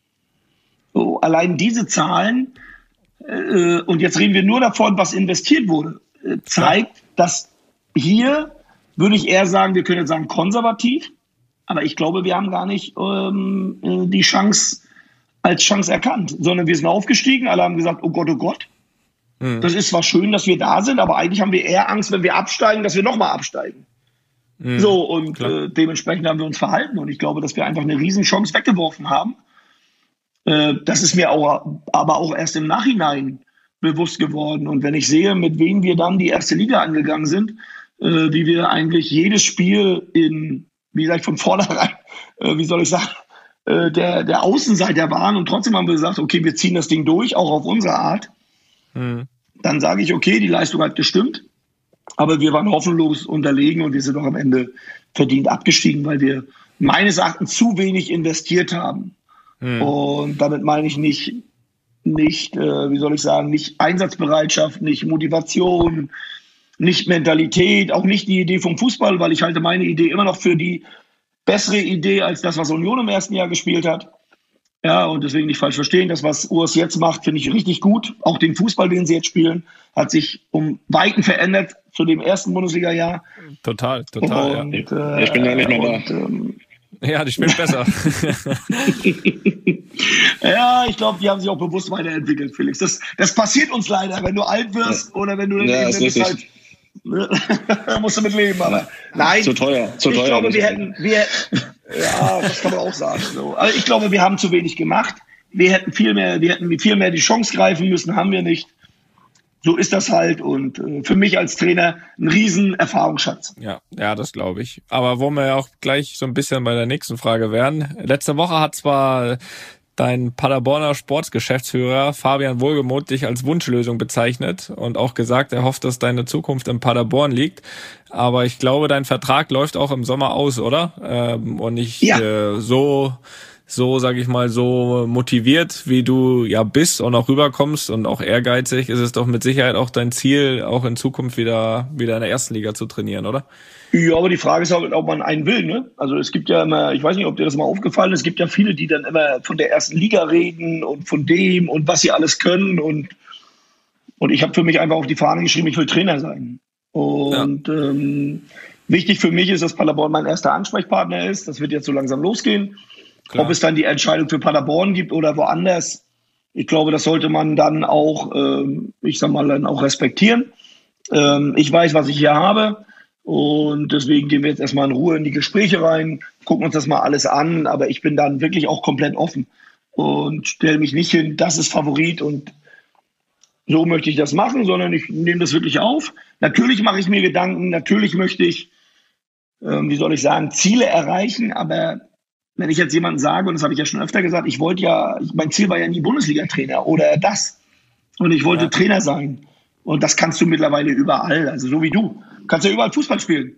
So, allein diese Zahlen, äh, und jetzt reden wir nur davon, was investiert wurde, äh, zeigt, ja. dass hier, würde ich eher sagen, wir können jetzt sagen konservativ, aber ich glaube, wir haben gar nicht ähm, die Chance als Chance erkannt, sondern wir sind aufgestiegen, alle haben gesagt, oh Gott, oh Gott. Mhm. Das ist zwar schön, dass wir da sind, aber eigentlich haben wir eher Angst, wenn wir absteigen, dass wir nochmal absteigen. Mhm. So, und äh, dementsprechend haben wir uns verhalten, und ich glaube, dass wir einfach eine Riesenchance weggeworfen haben. Äh, das ist mir auch, aber auch erst im Nachhinein bewusst geworden. Und wenn ich sehe, mit wem wir dann die erste Liga angegangen sind, äh, wie wir eigentlich jedes Spiel in, wie gesagt, von vornherein, äh, wie soll ich sagen, äh, der, der Außenseiter waren, und trotzdem haben wir gesagt, okay, wir ziehen das Ding durch, auch auf unsere Art. Dann sage ich, okay, die Leistung hat gestimmt, aber wir waren hoffnungslos unterlegen, und wir sind auch am Ende verdient abgestiegen, weil wir meines Erachtens zu wenig investiert haben. Mhm. Und damit meine ich nicht, nicht äh, wie soll ich sagen, nicht Einsatzbereitschaft, nicht Motivation, nicht Mentalität, auch nicht die Idee vom Fußball, weil ich halte meine Idee immer noch für die bessere Idee als das, was Union im ersten Jahr gespielt hat. Ja, und deswegen nicht falsch verstehen, das, was Urs jetzt macht, finde ich richtig gut. Auch den Fußball, den sie jetzt spielen, hat sich um Weiten verändert zu dem ersten Bundesliga-Jahr. Total, total, und, ja. Äh, ich bin ja nicht mehr da. Und, ähm, ja, die spielen besser. Ja, ich glaube, die haben sich auch bewusst weiterentwickelt, Felix. Das, das passiert uns leider, wenn du alt wirst ja. oder wenn du... Ja, das ist halt, da musst du mit leben, aber nein. Zu teuer, zu ich teuer. glaube, wir hätten, wir, ja, das kann man auch sagen. So. Also ich glaube, wir haben zu wenig gemacht. Wir hätten viel mehr, wir hätten viel mehr die Chance greifen müssen, haben wir nicht. So ist das halt, und äh, für mich als Trainer ein riesen Erfahrungsschatz. Ja, ja, das glaube ich. Aber wo wir ja auch gleich so ein bisschen bei der nächsten Frage wären. Letzte Woche hat zwar dein Paderborner Sportsgeschäftsführer Fabian Wohlgemuth dich als Wunschlösung bezeichnet und auch gesagt, er hofft, dass deine Zukunft in Paderborn liegt. Aber ich glaube, dein Vertrag läuft auch im Sommer aus, oder? Ähm, und nicht ja. äh, so, so, sag ich mal, so motiviert, wie du ja bist und auch rüberkommst und auch ehrgeizig, ist es doch mit Sicherheit auch dein Ziel, auch in Zukunft wieder, wieder in der ersten Liga zu trainieren, oder? Ja, aber die Frage ist auch, ob man einen will, ne? Also es gibt ja immer, ich weiß nicht, ob dir das mal aufgefallen ist, es gibt ja viele, die dann immer von der ersten Liga reden und von dem und was sie alles können, und und ich habe für mich einfach auf die Fahne geschrieben, ich will Trainer sein. Und ja. ähm, wichtig für mich ist, dass Paderborn mein erster Ansprechpartner ist. Das wird jetzt so langsam losgehen. Klar. Ob es dann die Entscheidung für Paderborn gibt oder woanders, ich glaube, das sollte man dann auch, ähm, ich sag mal, dann auch respektieren. Ähm, ich weiß, was ich hier habe. Und deswegen gehen wir jetzt erstmal in Ruhe in die Gespräche rein, gucken uns das mal alles an, aber ich bin dann wirklich auch komplett offen und stelle mich nicht hin, das ist Favorit und so möchte ich das machen, sondern ich nehme das wirklich auf. Natürlich mache ich mir Gedanken, natürlich möchte ich, ähm, wie soll ich sagen, Ziele erreichen, aber wenn ich jetzt jemandem sage, und das habe ich ja schon öfter gesagt, ich wollte ja, mein Ziel war ja nie Bundesliga-Trainer oder das, und ich wollte ja. Trainer sein. Und das kannst du mittlerweile überall, also so wie du. Du kannst ja überall Fußball spielen.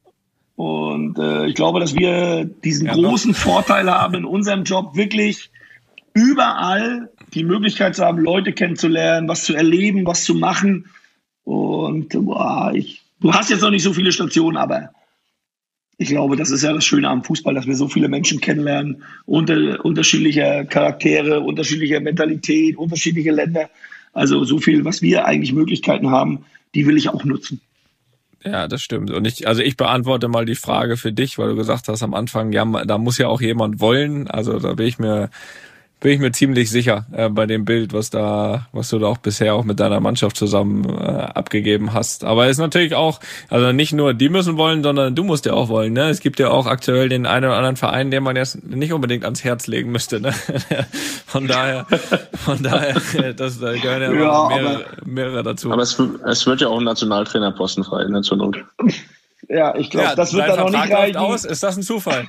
Und äh, ich glaube, dass wir diesen ja, großen doch. Vorteil haben, in unserem Job wirklich überall die Möglichkeit zu haben, Leute kennenzulernen, was zu erleben, was zu machen. Und boah, ich, du hast jetzt noch nicht so viele Stationen, aber ich glaube, das ist ja das Schöne am Fußball, dass wir so viele Menschen kennenlernen, unter, unterschiedlicher Charaktere, unterschiedlicher Mentalität, unterschiedliche Länder. Also so viel, was wir eigentlich Möglichkeiten haben, die will ich auch nutzen. Ja, das stimmt. Und ich, also ich beantworte mal die Frage für dich, weil du gesagt hast am Anfang, ja, da muss ja auch jemand wollen. Also da bin ich mir, bin ich mir ziemlich sicher äh, bei dem Bild, was da, was du da auch bisher auch mit deiner Mannschaft zusammen äh, abgegeben hast. Aber es ist natürlich auch, also nicht nur die müssen wollen, sondern du musst ja auch wollen. Ne? Es gibt ja auch aktuell den einen oder anderen Verein, den man jetzt nicht unbedingt ans Herz legen müsste. Ne? Von daher, von daher, das da gehören ja, ja mehrere, mehrere dazu. Aber es, es wird ja auch ein Nationaltrainerposten frei in der zur Not. Ja, ich glaube, ja, das wird dann auch nicht reichen. Aus. Ist das ein Zufall?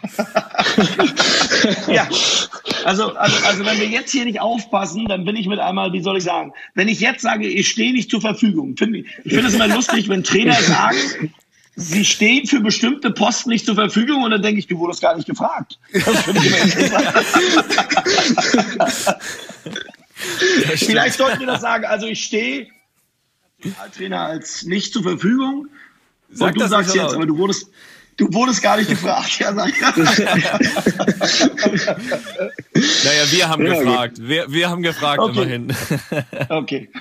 Ja, also, also, also wenn wir jetzt hier nicht aufpassen, dann bin ich mit einmal, wie soll ich sagen, wenn ich jetzt sage, ich stehe nicht zur Verfügung, finde ich, ich finde es immer lustig, wenn Trainer sagen, sie stehen für bestimmte Posten nicht zur Verfügung und dann denke ich, du wurdest gar nicht gefragt. Das finde ich immer interessant. Vielleicht sollten wir das sagen, also ich stehe als Trainer als nicht zur Verfügung. Sag und du sagst jetzt, aber du wurdest, du wurdest gar nicht gefragt. Ja, sag ich. Naja, wir haben ja, gefragt. Wir, wir haben gefragt okay. immerhin. Okay.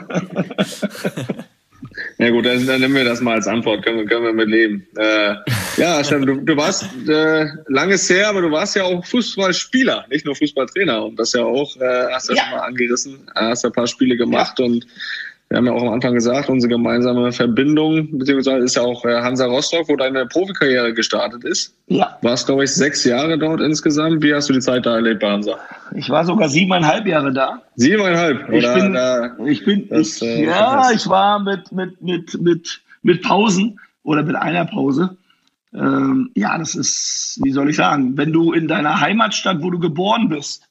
Ja gut, dann, dann nehmen wir das mal als Antwort, können, können wir mit leben. Äh, ja, Steffen, du, du warst äh, langes her, aber du warst ja auch Fußballspieler, nicht nur Fußballtrainer. Und das ja auch, äh, hast du ja schon mal angerissen, hast ein paar Spiele gemacht ja. und wir haben ja auch am Anfang gesagt, unsere gemeinsame Verbindung, beziehungsweise ist ja auch Hansa Rostock, wo deine Profikarriere gestartet ist. Ja. Du warst, glaube ich, sechs Jahre dort insgesamt. Wie hast du die Zeit da erlebt bei Hansa? Ich war sogar siebeneinhalb Jahre da. Siebeneinhalb? Oder ich bin, da, ich bin, das, ich, äh, ja, ich war mit, mit, mit, mit, mit Pausen oder mit einer Pause. Ähm, ja, das ist, wie soll ich sagen, wenn du in deiner Heimatstadt, wo du geboren bist,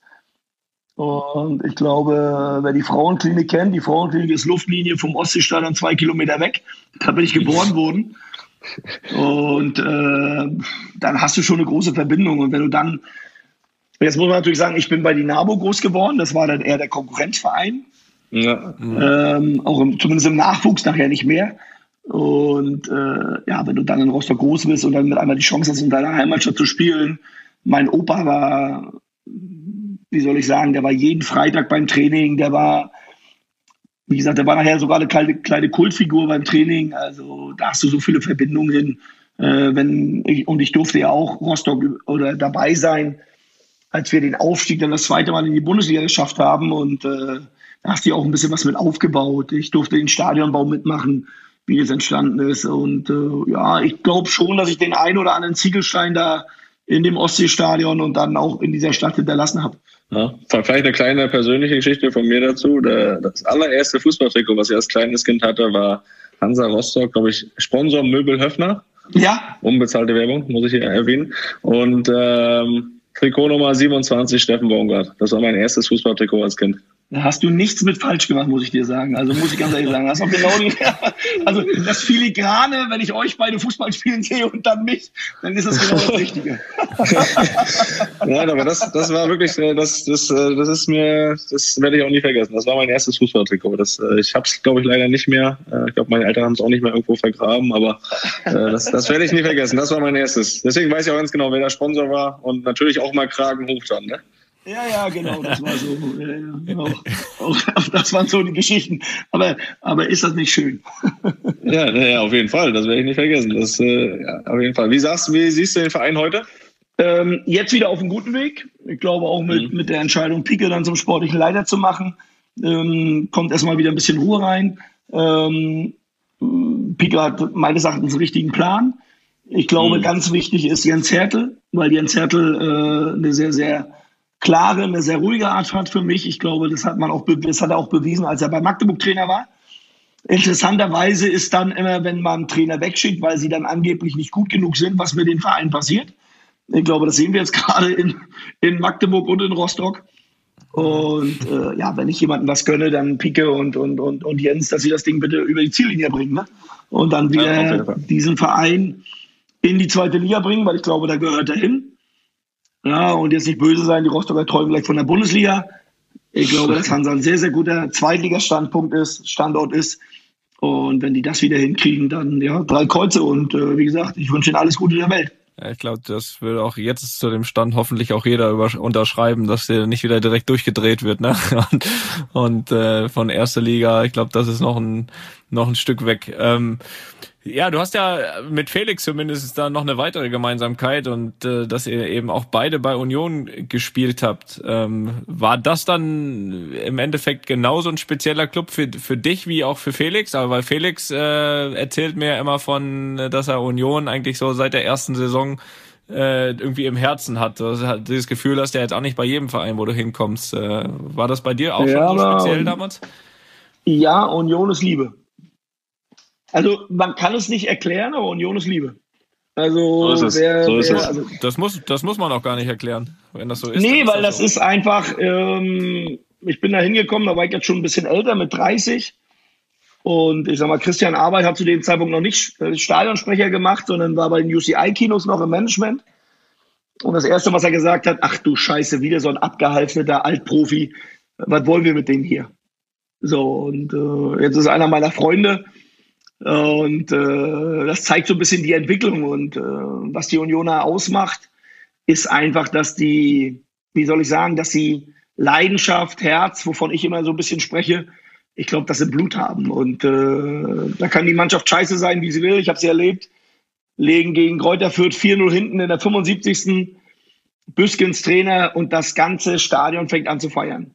und ich glaube, wer die Frauenklinik kennt, die Frauenklinik ist Luftlinie vom Ostseestadion zwei Kilometer weg. Da bin ich geboren worden. Und äh, dann hast du schon eine große Verbindung. Und wenn du dann, jetzt muss man natürlich sagen, ich bin bei Dinamo groß geworden. Das war dann eher der Konkurrenzverein. Ja. Ähm, auch im, zumindest im Nachwuchs nachher nicht mehr. Und äh, ja, wenn du dann in Rostock groß bist und dann mit einmal die Chance hast, in deiner Heimatstadt zu spielen. Mein Opa war... wie soll ich sagen, der war jeden Freitag beim Training, der war, wie gesagt, der war nachher sogar eine kleine, kleine Kultfigur beim Training, also da hast du so viele Verbindungen hin, äh, wenn ich, und ich durfte ja auch Rostock oder dabei sein, als wir den Aufstieg dann das zweite Mal in die Bundesliga geschafft haben und äh, da hast du ja auch ein bisschen was mit aufgebaut, ich durfte den Stadionbau mitmachen, wie es entstanden ist und äh, ja, ich glaube schon, dass ich den einen oder anderen Ziegelstein da in dem Ostseestadion und dann auch in dieser Stadt hinterlassen habe. Ja, vielleicht eine kleine persönliche Geschichte von mir dazu. Der, das allererste Fußballtrikot, was ich als kleines Kind hatte, war Hansa Rostock, glaube ich, Sponsor Möbel Höffner. Ja. Unbezahlte Werbung, muss ich hier erwähnen. Und ähm, Trikot Nummer siebenundzwanzig, Steffen Baumgart. Das war mein erstes Fußballtrikot als Kind. Da hast du nichts mit falsch gemacht, muss ich dir sagen. Also muss ich ganz ehrlich sagen. Das ist auch genau die, also das Filigrane, wenn ich euch beide Fußball spielen sehe und dann mich, dann ist das genau das Richtige. Ja, aber das, das war wirklich, das, das, das ist mir, das werde ich auch nie vergessen. Das war mein erstes Fußballtrikot. Das, ich habe es, glaube ich, leider nicht mehr. Ich glaube, meine Eltern haben es auch nicht mehr irgendwo vergraben, aber das, das werde ich nie vergessen. Das war mein erstes. Deswegen weiß ich auch ganz genau, wer der Sponsor war und natürlich auch mal Kragen hoch dann, ne? Ja, ja, genau, das war so, ja, ja, auch, auch, das waren so die Geschichten. Aber, aber ist das nicht schön? Ja, ja, auf jeden Fall, das werde ich nicht vergessen. Das, äh, ja, auf jeden Fall. Wie sagst, wie siehst du den Verein heute? Ähm, jetzt wieder auf einem guten Weg. Ich glaube auch mit, mhm. mit der Entscheidung, Pike dann zum sportlichen Leiter zu machen, ähm, kommt erstmal wieder ein bisschen Ruhe rein. Ähm, Pike hat meines Erachtens einen richtigen Plan. Ich glaube, mhm. ganz wichtig ist Jens Hertel, weil Jens Hertel äh, eine sehr, sehr klare, eine sehr ruhige Art hat für mich. Ich glaube, das hat man auch, das hat er auch bewiesen, als er bei Magdeburg Trainer war. Interessanterweise ist dann immer, wenn man Trainer wegschickt, weil sie dann angeblich nicht gut genug sind, was mit den Vereinen passiert. Ich glaube, das sehen wir jetzt gerade in, in Magdeburg und in Rostock. Und äh, ja, wenn ich jemandem was gönne, dann Pike und, und, und, und Jens, dass sie das Ding bitte über die Ziellinie bringen. Ne? Und dann wieder ja, diesen Verein in die zweite Liga bringen, weil ich glaube, da gehört er hin. Ja, und jetzt nicht böse sein, die Rostocker träumen gleich von der Bundesliga. Ich glaube, dass Hansa ein sehr, sehr guter Zweitligastandpunkt ist, Standort ist. Und wenn die das wieder hinkriegen, dann ja, drei Kreuze. Und äh, wie gesagt, ich wünsche ihnen alles Gute in der Welt. Ja, ich glaube, das würde auch jetzt zu dem Stand hoffentlich auch jeder über, unterschreiben, dass der nicht wieder direkt durchgedreht wird, ne? Und, und äh, von erster Liga, ich glaube, das ist noch ein noch ein Stück weg. Ähm, ja, du hast ja mit Felix zumindest da noch eine weitere Gemeinsamkeit und äh, dass ihr eben auch beide bei Union gespielt habt. Ähm, war das dann im Endeffekt genauso ein spezieller Club für für dich wie auch für Felix? Aber weil Felix äh, erzählt mir immer von, dass er Union eigentlich so seit der ersten Saison äh, irgendwie im Herzen hat. Du hast dieses Gefühl hast du ja jetzt auch nicht bei jedem Verein, wo du hinkommst. Äh, war das bei dir auch ja, schon so speziell damals? Ja, Union ist Liebe. Also man kann es nicht erklären, aber Union ist Liebe. Also, so ist es. wer, So ist wer, es. also Das muss, das muss man auch gar nicht erklären, wenn das so ist. nee, ist weil das das so. ist einfach, ähm, ich bin da hingekommen, da war ich jetzt schon ein bisschen älter, mit dreißig. Und ich sag mal, Christian Arbeit hat zu dem Zeitpunkt noch nicht Stadionsprecher gemacht, sondern war bei den U C I-Kinos noch im Management. Und das Erste, was er gesagt hat, ach du Scheiße, wieder so ein abgehalfterter Altprofi. Was wollen wir mit dem hier? So, und äh, jetzt ist einer meiner Freunde. Und äh, das zeigt so ein bisschen die Entwicklung. Und äh, was die Unioner ausmacht, ist einfach, dass die, wie soll ich sagen, dass sie Leidenschaft, Herz, wovon ich immer so ein bisschen spreche, ich glaube, dass sie Blut haben. Und äh, da kann die Mannschaft scheiße sein, wie sie will. Ich habe sie erlebt. Legen gegen Greuther Fürth vier null hinten in der fünfundsiebzigsten Büskens Trainer und das ganze Stadion fängt an zu feiern.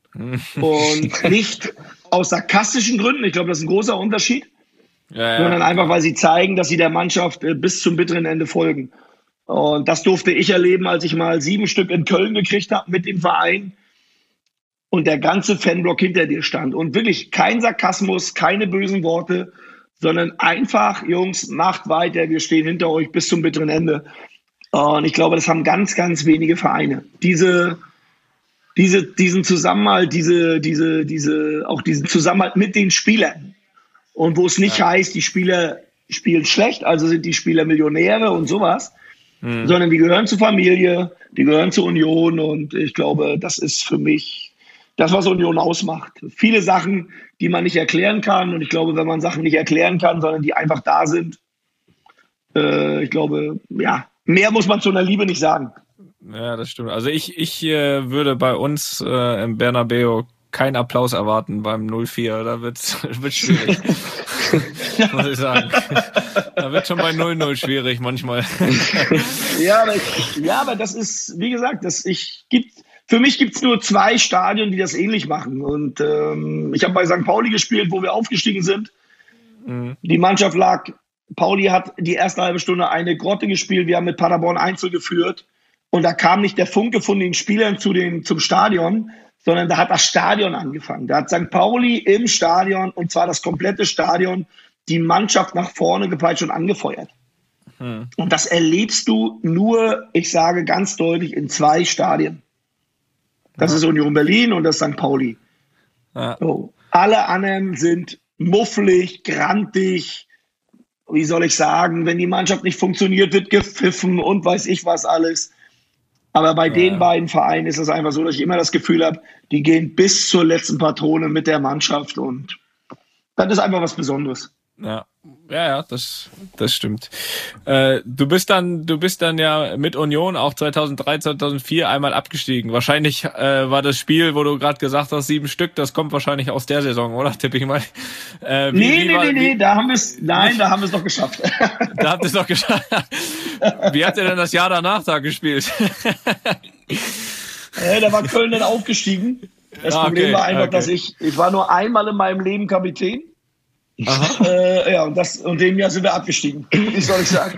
Und nicht aus sarkastischen Gründen, ich glaube, das ist ein großer Unterschied, Ja, ja. sondern einfach, weil sie zeigen, dass sie der Mannschaft äh, bis zum bitteren Ende folgen. Und das durfte ich erleben, als ich mal sieben Stück in Köln gekriegt habe mit dem Verein und der ganze Fanblock hinter dir stand. Und wirklich kein Sarkasmus, keine bösen Worte, sondern einfach, Jungs, macht weiter, wir stehen hinter euch bis zum bitteren Ende. Und ich glaube, das haben ganz, ganz wenige Vereine. Diese, diese, diesen Zusammenhalt, diese, diese, diese, auch diesen Zusammenhalt mit den Spielern. Und wo es nicht ja. heißt, die Spieler spielen schlecht, also sind die Spieler Millionäre und sowas, mhm. sondern die gehören zur Familie, die gehören zur Union. Und ich glaube, das ist für mich das, was Union ausmacht. Viele Sachen, die man nicht erklären kann. Und ich glaube, wenn man Sachen nicht erklären kann, sondern die einfach da sind, äh, ich glaube, ja, mehr muss man zu einer Liebe nicht sagen. Ja, das stimmt. Also ich, ich äh, würde bei uns äh, im Bernabeu keinen Applaus erwarten beim null vier. Da wird's, wird's schwierig. Muss ich sagen. Da wird schon bei null null schwierig manchmal. ja, aber ich, ja, aber das ist, wie gesagt, das ich gibt für mich gibt's nur zwei Stadien, die das ähnlich machen. Und ähm, ich habe bei Sankt Pauli gespielt, wo wir aufgestiegen sind. Mhm. Die Mannschaft lag, Pauli hat die erste halbe Stunde eine Grotte gespielt. Wir haben mit Paderborn Einzel geführt. Und da kam nicht der Funke von den Spielern zu den, zum Stadion, sondern da hat das Stadion angefangen. Da hat Sankt Pauli im Stadion, und zwar das komplette Stadion, die Mannschaft nach vorne gepeitscht und angefeuert. Hm. Und das erlebst du nur, ich sage ganz deutlich, in zwei Stadien. Das ja. ist Union Berlin und das Sankt Pauli. Ja. So. Alle anderen sind mufflig, grantig, wie soll ich sagen, wenn die Mannschaft nicht funktioniert, wird gepfiffen und weiß ich was alles. Aber bei ja. den beiden Vereinen ist es einfach so, dass ich immer das Gefühl habe, die gehen bis zur letzten Patrone mit der Mannschaft und das ist einfach was Besonderes. Ja, ja, ja, das, das stimmt. Äh, du bist dann, du bist dann ja mit Union auch zweitausenddrei, zweitausendvier einmal abgestiegen. Wahrscheinlich äh, war das Spiel, wo du gerade gesagt hast, sieben Stück, das kommt wahrscheinlich aus der Saison, oder? Tippe ich mal. Äh, wie, nee, wie nee, war, nee, nee, wie, da haben wir es, nein, da haben wir es doch geschafft. Da habt ihr es doch geschafft. Wie habt ihr denn das Jahr danach da gespielt? äh, da war Köln dann aufgestiegen. Das ah, Problem okay, war einfach, okay. dass ich, ich war nur einmal in meinem Leben Kapitän. Aha. Äh, ja, und, das, und dem Jahr sind wir abgestiegen. Wie soll ich sagen?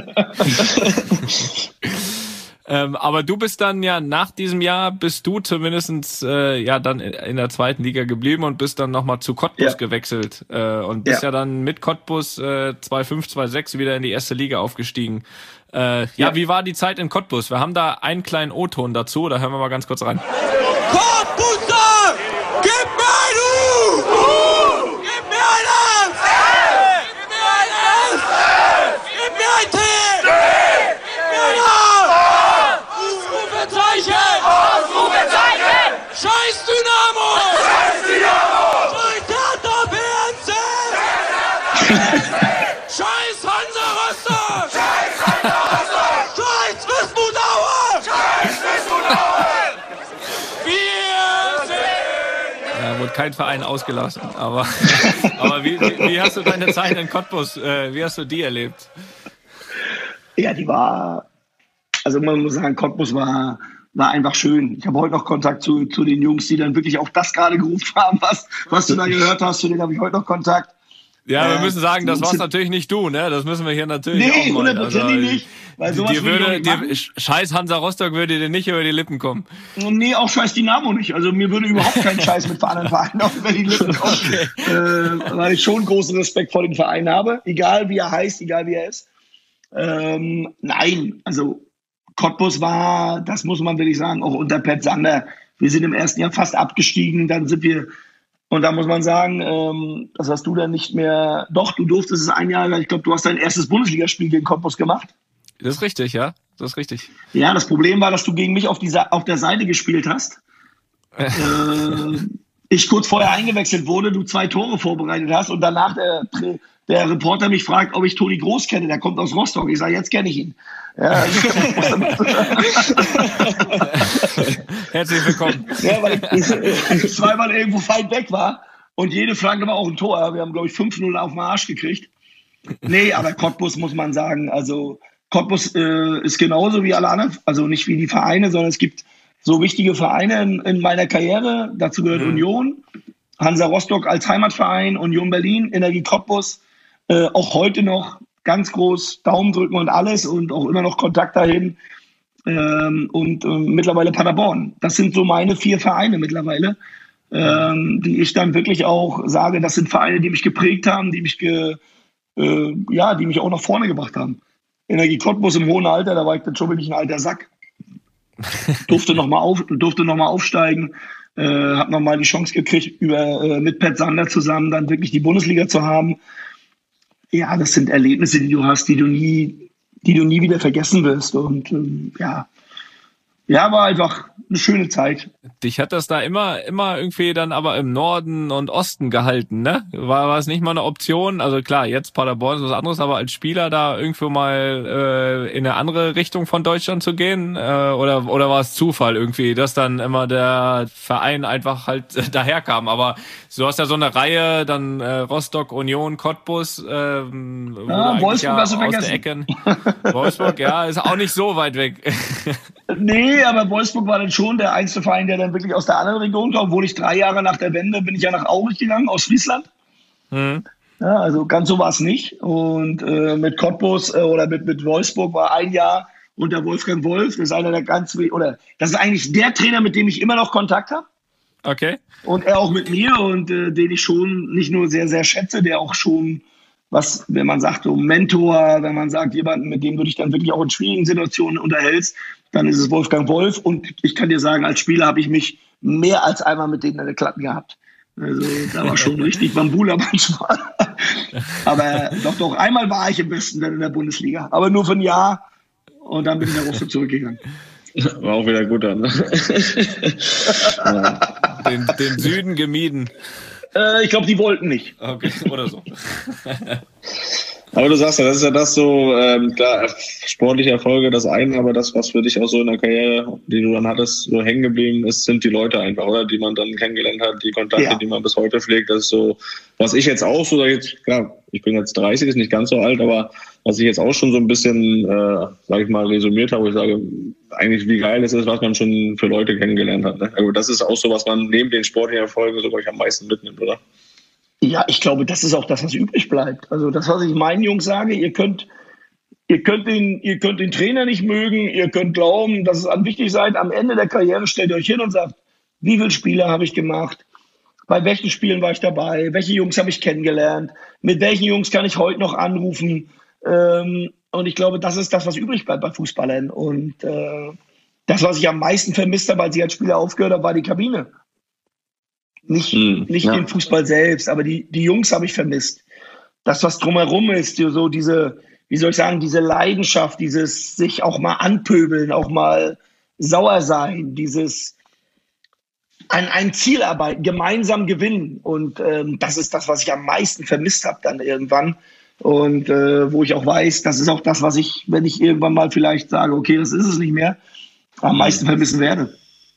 ähm, aber du bist dann ja nach diesem Jahr, bist du zumindest äh, ja dann in der zweiten Liga geblieben und bist dann nochmal zu Cottbus ja. gewechselt äh, und bist ja. ja dann mit Cottbus äh, zwei fünf, zwei sechs wieder in die erste Liga aufgestiegen. Äh, ja, ja, wie war die Zeit in Cottbus? Wir haben da einen kleinen O-Ton dazu, da hören wir mal ganz kurz rein. Cottbuser! Gib mir ein U! Uh! Gib mir ein S! Hey! Gib mir ein S! Hey! Gib mir ein T! T! Gib mir ein A! Ausrufezeichen! Ausrufezeichen! Scheiß Dynamo! Scheiß Dynamo! Scheiß Hertha B N C! Scheiß Hansa Rostock! Scheiß Hansa Rostock! keinen Verein ausgelassen. Aber, aber wie, wie, wie hast du deine Zeit in Cottbus, äh, wie hast du die erlebt? Ja, die war, also man muss sagen, Cottbus war, war einfach schön. Ich habe heute noch Kontakt zu, zu den Jungs, die dann wirklich auch das gerade gerufen haben, was, was du da gehört hast. Zu denen habe ich heute noch Kontakt. Ja, wir äh, müssen sagen, das war's natürlich nicht du, ne? Das müssen wir hier natürlich nee, auch mal. hundertprozentig also, nicht. Weil sowas dir würde, würde dir, scheiß Hansa Rostock würde dir nicht über die Lippen kommen. Nee, auch scheiß Dynamo nicht. Also mir würde überhaupt kein Scheiß mit anderen Vereinen auf über die Lippen kommen. Okay. Äh, weil ich schon großen Respekt vor dem Verein habe. Egal wie er heißt, egal wie er ist. Ähm, nein, also Cottbus war, das muss man wirklich sagen, auch unter Pet Sander. Wir sind im ersten Jahr fast abgestiegen, dann sind wir, und da muss man sagen, ähm, das hast du dann nicht mehr, doch, du durftest es ein Jahr, ich glaube, du hast dein erstes Bundesligaspiel gegen Cottbus gemacht. Das ist richtig, ja, das ist richtig. Ja, das Problem war, dass du gegen mich auf, dieser, auf der Seite gespielt hast. äh, ich kurz vorher eingewechselt wurde, du zwei Tore vorbereitet hast und danach der, der Reporter mich fragt, ob ich Toni Groß kenne, der kommt aus Rostock. Ich sage, jetzt kenne ich ihn. Ja, herzlich willkommen. Ja, weil ich, ich zweimal irgendwo weit weg war und jede Flanke war auch ein Tor. Wir haben, glaube ich, fünf null auf den Arsch gekriegt. Nee, aber Cottbus muss man sagen, also Cottbus äh, ist genauso wie alle anderen, also nicht wie die Vereine, sondern es gibt so wichtige Vereine in, in meiner Karriere. Dazu gehört mhm. Union, Hansa Rostock als Heimatverein, Union Berlin, Energie Cottbus, äh, auch heute noch ganz groß Daumen drücken und alles und auch immer noch Kontakt dahin. Ähm, und äh, mittlerweile Paderborn. Das sind so meine vier Vereine mittlerweile, ähm, die ich dann wirklich auch sage, das sind Vereine, die mich geprägt haben, die mich ge, äh, ja, die mich auch nach vorne gebracht haben. Energie Cottbus im hohen Alter, da war ich dann schon wirklich ein alter Sack. durfte nochmal auf, durfte noch mal aufsteigen, äh, habe nochmal die Chance gekriegt, über äh, mit Pet Sander zusammen dann wirklich die Bundesliga zu haben. Ja, das sind Erlebnisse, die du hast, die du nie, die du nie wieder vergessen wirst. Und ähm, ja, ja, war einfach eine schöne Zeit. Dich hat das da immer, immer irgendwie dann aber im Norden und Osten gehalten, ne? War, war es nicht mal eine Option? Also klar, jetzt Paderborn ist was anderes, aber als Spieler da irgendwo mal äh, in eine andere Richtung von Deutschland zu gehen? Äh, oder, oder war es Zufall irgendwie, dass dann immer der Verein einfach halt äh, daherkam? Aber du hast ja so eine Reihe, dann äh, Rostock, Union, Cottbus, ähm, ja, Wolfsburg ja hast du aus vergessen. Der Ecke. Wolfsburg, ja, ist auch nicht so weit weg. Nee, aber Wolfsburg war dann schon der einzige Verein, der dann wirklich aus der anderen Region kam. Obwohl ich drei Jahre nach der Wende bin ich ja nach Aurich gegangen, aus Friesland. Mhm. Ja, also ganz so war es nicht. Und äh, mit Cottbus äh, oder mit, mit Wolfsburg war ein Jahr unter Wolfgang Wolf. Das ist einer der ganz, oder das ist eigentlich der Trainer, mit dem ich immer noch Kontakt habe. Okay. Und er auch mit mir und äh, den ich schon nicht nur sehr, sehr schätze, der auch schon, was, wenn man sagt, so Mentor, wenn man sagt, jemanden, mit dem du dich dann wirklich auch in schwierigen Situationen unterhältst, dann ist es Wolfgang Wolf. Und ich kann dir sagen, als Spieler habe ich mich mehr als einmal mit denen in der Klappe gehabt. Also da war schon richtig Bambula manchmal. Aber doch, doch, einmal war ich im Besten dann in der Bundesliga. Aber nur für ein Jahr. Und dann bin ich nach Rostock zurückgegangen. War auch wieder gut dann. den, den Süden gemieden. Äh, ich glaube, die wollten nicht. Okay, oder so. Aber du sagst ja, das ist ja das so, ähm, klar, sportliche Erfolge, das eine, aber das, was für dich auch so in der Karriere, die du dann hattest, so hängen geblieben ist, sind die Leute einfach, oder? Die man dann kennengelernt hat, die Kontakte, ja. die man bis heute pflegt. Das ist so, was ich jetzt auch so, jetzt, klar, ich bin jetzt dreißig, ist nicht ganz so alt, aber was ich jetzt auch schon so ein bisschen, äh, sag ich mal, resümiert habe, wo ich sage, eigentlich wie geil es ist, was man schon für Leute kennengelernt hat. Ne? Also das ist auch so, was man neben den sportlichen Erfolgen sogar am meisten mitnimmt, oder? Ja, ich glaube, das ist auch das, was übrig bleibt. Also das, was ich meinen Jungs sage, ihr könnt, ihr könnt den, ihr könnt den Trainer nicht mögen, ihr könnt glauben, dass es an wichtig seid. Am Ende der Karriere stellt ihr euch hin und sagt, wie viele Spiele habe ich gemacht? Bei welchen Spielen war ich dabei? Welche Jungs habe ich kennengelernt? Mit welchen Jungs kann ich heute noch anrufen? Ähm, und ich glaube, das ist das, was übrig bleibt bei Fußballern. Und äh, das, was ich am meisten vermisst habe, als ich als Spieler aufgehört habe, war die Kabine. Nicht, mm, nicht ja. den Fußball selbst, aber die, die Jungs habe ich vermisst. Das, was drumherum ist, so diese, wie soll ich sagen, diese Leidenschaft, dieses sich auch mal anpöbeln, auch mal sauer sein, dieses an ein Ziel arbeiten, gemeinsam gewinnen. Und ähm, das ist das, was ich am meisten vermisst habe dann irgendwann. Und äh, wo ich auch weiß, das ist auch das, was ich, wenn ich irgendwann mal vielleicht sage, okay, das ist es nicht mehr, am meisten vermissen werde.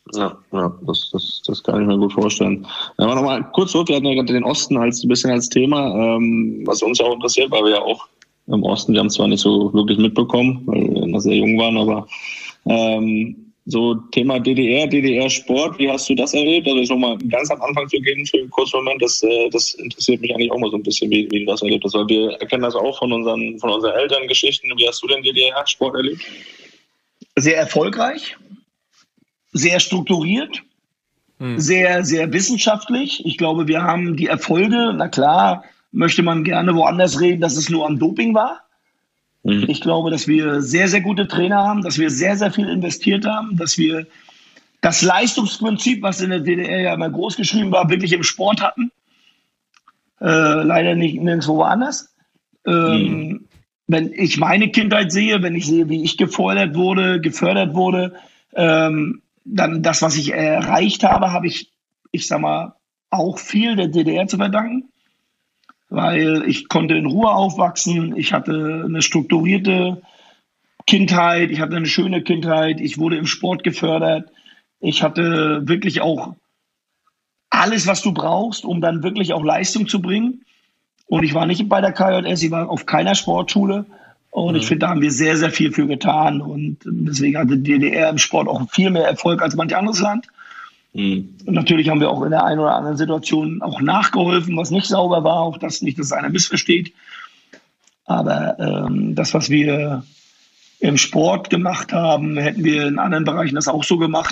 Ja, ja, das, das, das kann ich mir gut vorstellen. Aber nochmal kurz zurück, wir hatten ja gerade den Osten als ein bisschen als Thema, ähm, was uns auch interessiert, weil wir ja auch im Osten, wir haben zwar nicht so wirklich mitbekommen, weil wir noch sehr jung waren, aber ähm, so Thema D D R, D D R-Sport, wie hast du das erlebt? Also ich nochmal ganz am Anfang zu gehen für einen kurzen Moment, das, das interessiert mich eigentlich auch mal so ein bisschen, wie, wie du das erlebt hast, weil wir erkennen das auch von unseren, von unseren Elterngeschichten. Wie hast du denn D D R-Sport erlebt? Sehr erfolgreich. Sehr strukturiert, hm. sehr, sehr wissenschaftlich. Ich glaube, wir haben die Erfolge, na klar, möchte man gerne woanders reden, dass es nur am Doping war. Hm. Ich glaube, dass wir sehr, sehr gute Trainer haben, dass wir sehr, sehr viel investiert haben, dass wir das Leistungsprinzip, was in der D D R ja immer groß geschrieben war, wirklich im Sport hatten. Äh, leider nicht nirgendwo woanders. Ähm, hm. Wenn ich meine Kindheit sehe, wenn ich sehe, wie ich gefordert wurde, gefördert wurde, ähm, dann das, was ich erreicht habe, habe ich, ich sag mal, auch viel der D D R zu verdanken, weil ich konnte in Ruhe aufwachsen, ich hatte eine strukturierte Kindheit, ich hatte eine schöne Kindheit, ich wurde im Sport gefördert, ich hatte wirklich auch alles, was du brauchst, um dann wirklich auch Leistung zu bringen. Und ich war nicht bei der K J S, ich war auf keiner Sportschule. Und ich finde, da haben wir sehr, sehr viel für getan. Und deswegen hatte die D D R im Sport auch viel mehr Erfolg als manch anderes Land. Mhm. Und natürlich haben wir auch in der einen oder anderen Situation auch nachgeholfen, was nicht sauber war. Auch das nicht, dass einer missversteht. Aber ähm, das, was wir im Sport gemacht haben, hätten wir in anderen Bereichen das auch so gemacht,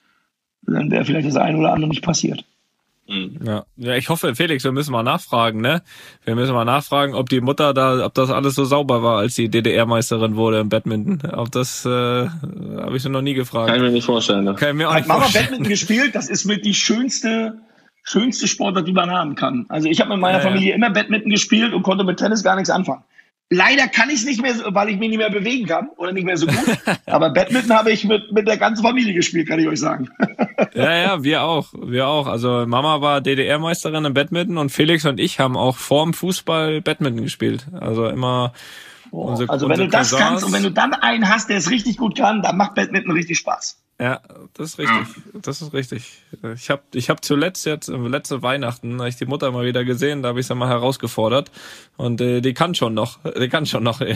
dann wäre vielleicht das eine oder andere nicht passiert. Ja, ja, ich hoffe, Felix, wir müssen mal nachfragen, ne? Wir müssen mal nachfragen, ob die Mutter da, ob das alles so sauber war, als die D D R-Meisterin wurde im Badminton. Ob das, äh, habe ich so noch nie gefragt. Kann ich mir nicht vorstellen. Ne? Kann ich mir auch nicht Hat vorstellen. Mama Badminton gespielt? Das ist mit die schönste, schönste Sportart, die man haben kann. Also ich habe mit meiner ja, Familie ja. immer Badminton gespielt und konnte mit Tennis gar nichts anfangen. Leider kann ich es nicht mehr, weil ich mich nicht mehr bewegen kann oder nicht mehr so gut. Aber Badminton habe ich mit, mit der ganzen Familie gespielt, kann ich euch sagen. Ja, ja, wir auch. Wir auch. Also Mama war D D R-Meisterin im Badminton und Felix und ich haben auch vorm Fußball Badminton gespielt. Also immer oh, unsere, Also wenn unsere du das Cousins. kannst und wenn du dann einen hast, der es richtig gut kann, dann macht Badminton richtig Spaß. Ja, das ist richtig. Das ist richtig. Ich habe ich hab zuletzt jetzt, letzte Weihnachten, habe ich die Mutter mal wieder gesehen, da habe ich sie mal herausgefordert. Und äh, die kann schon noch. Die kann schon noch.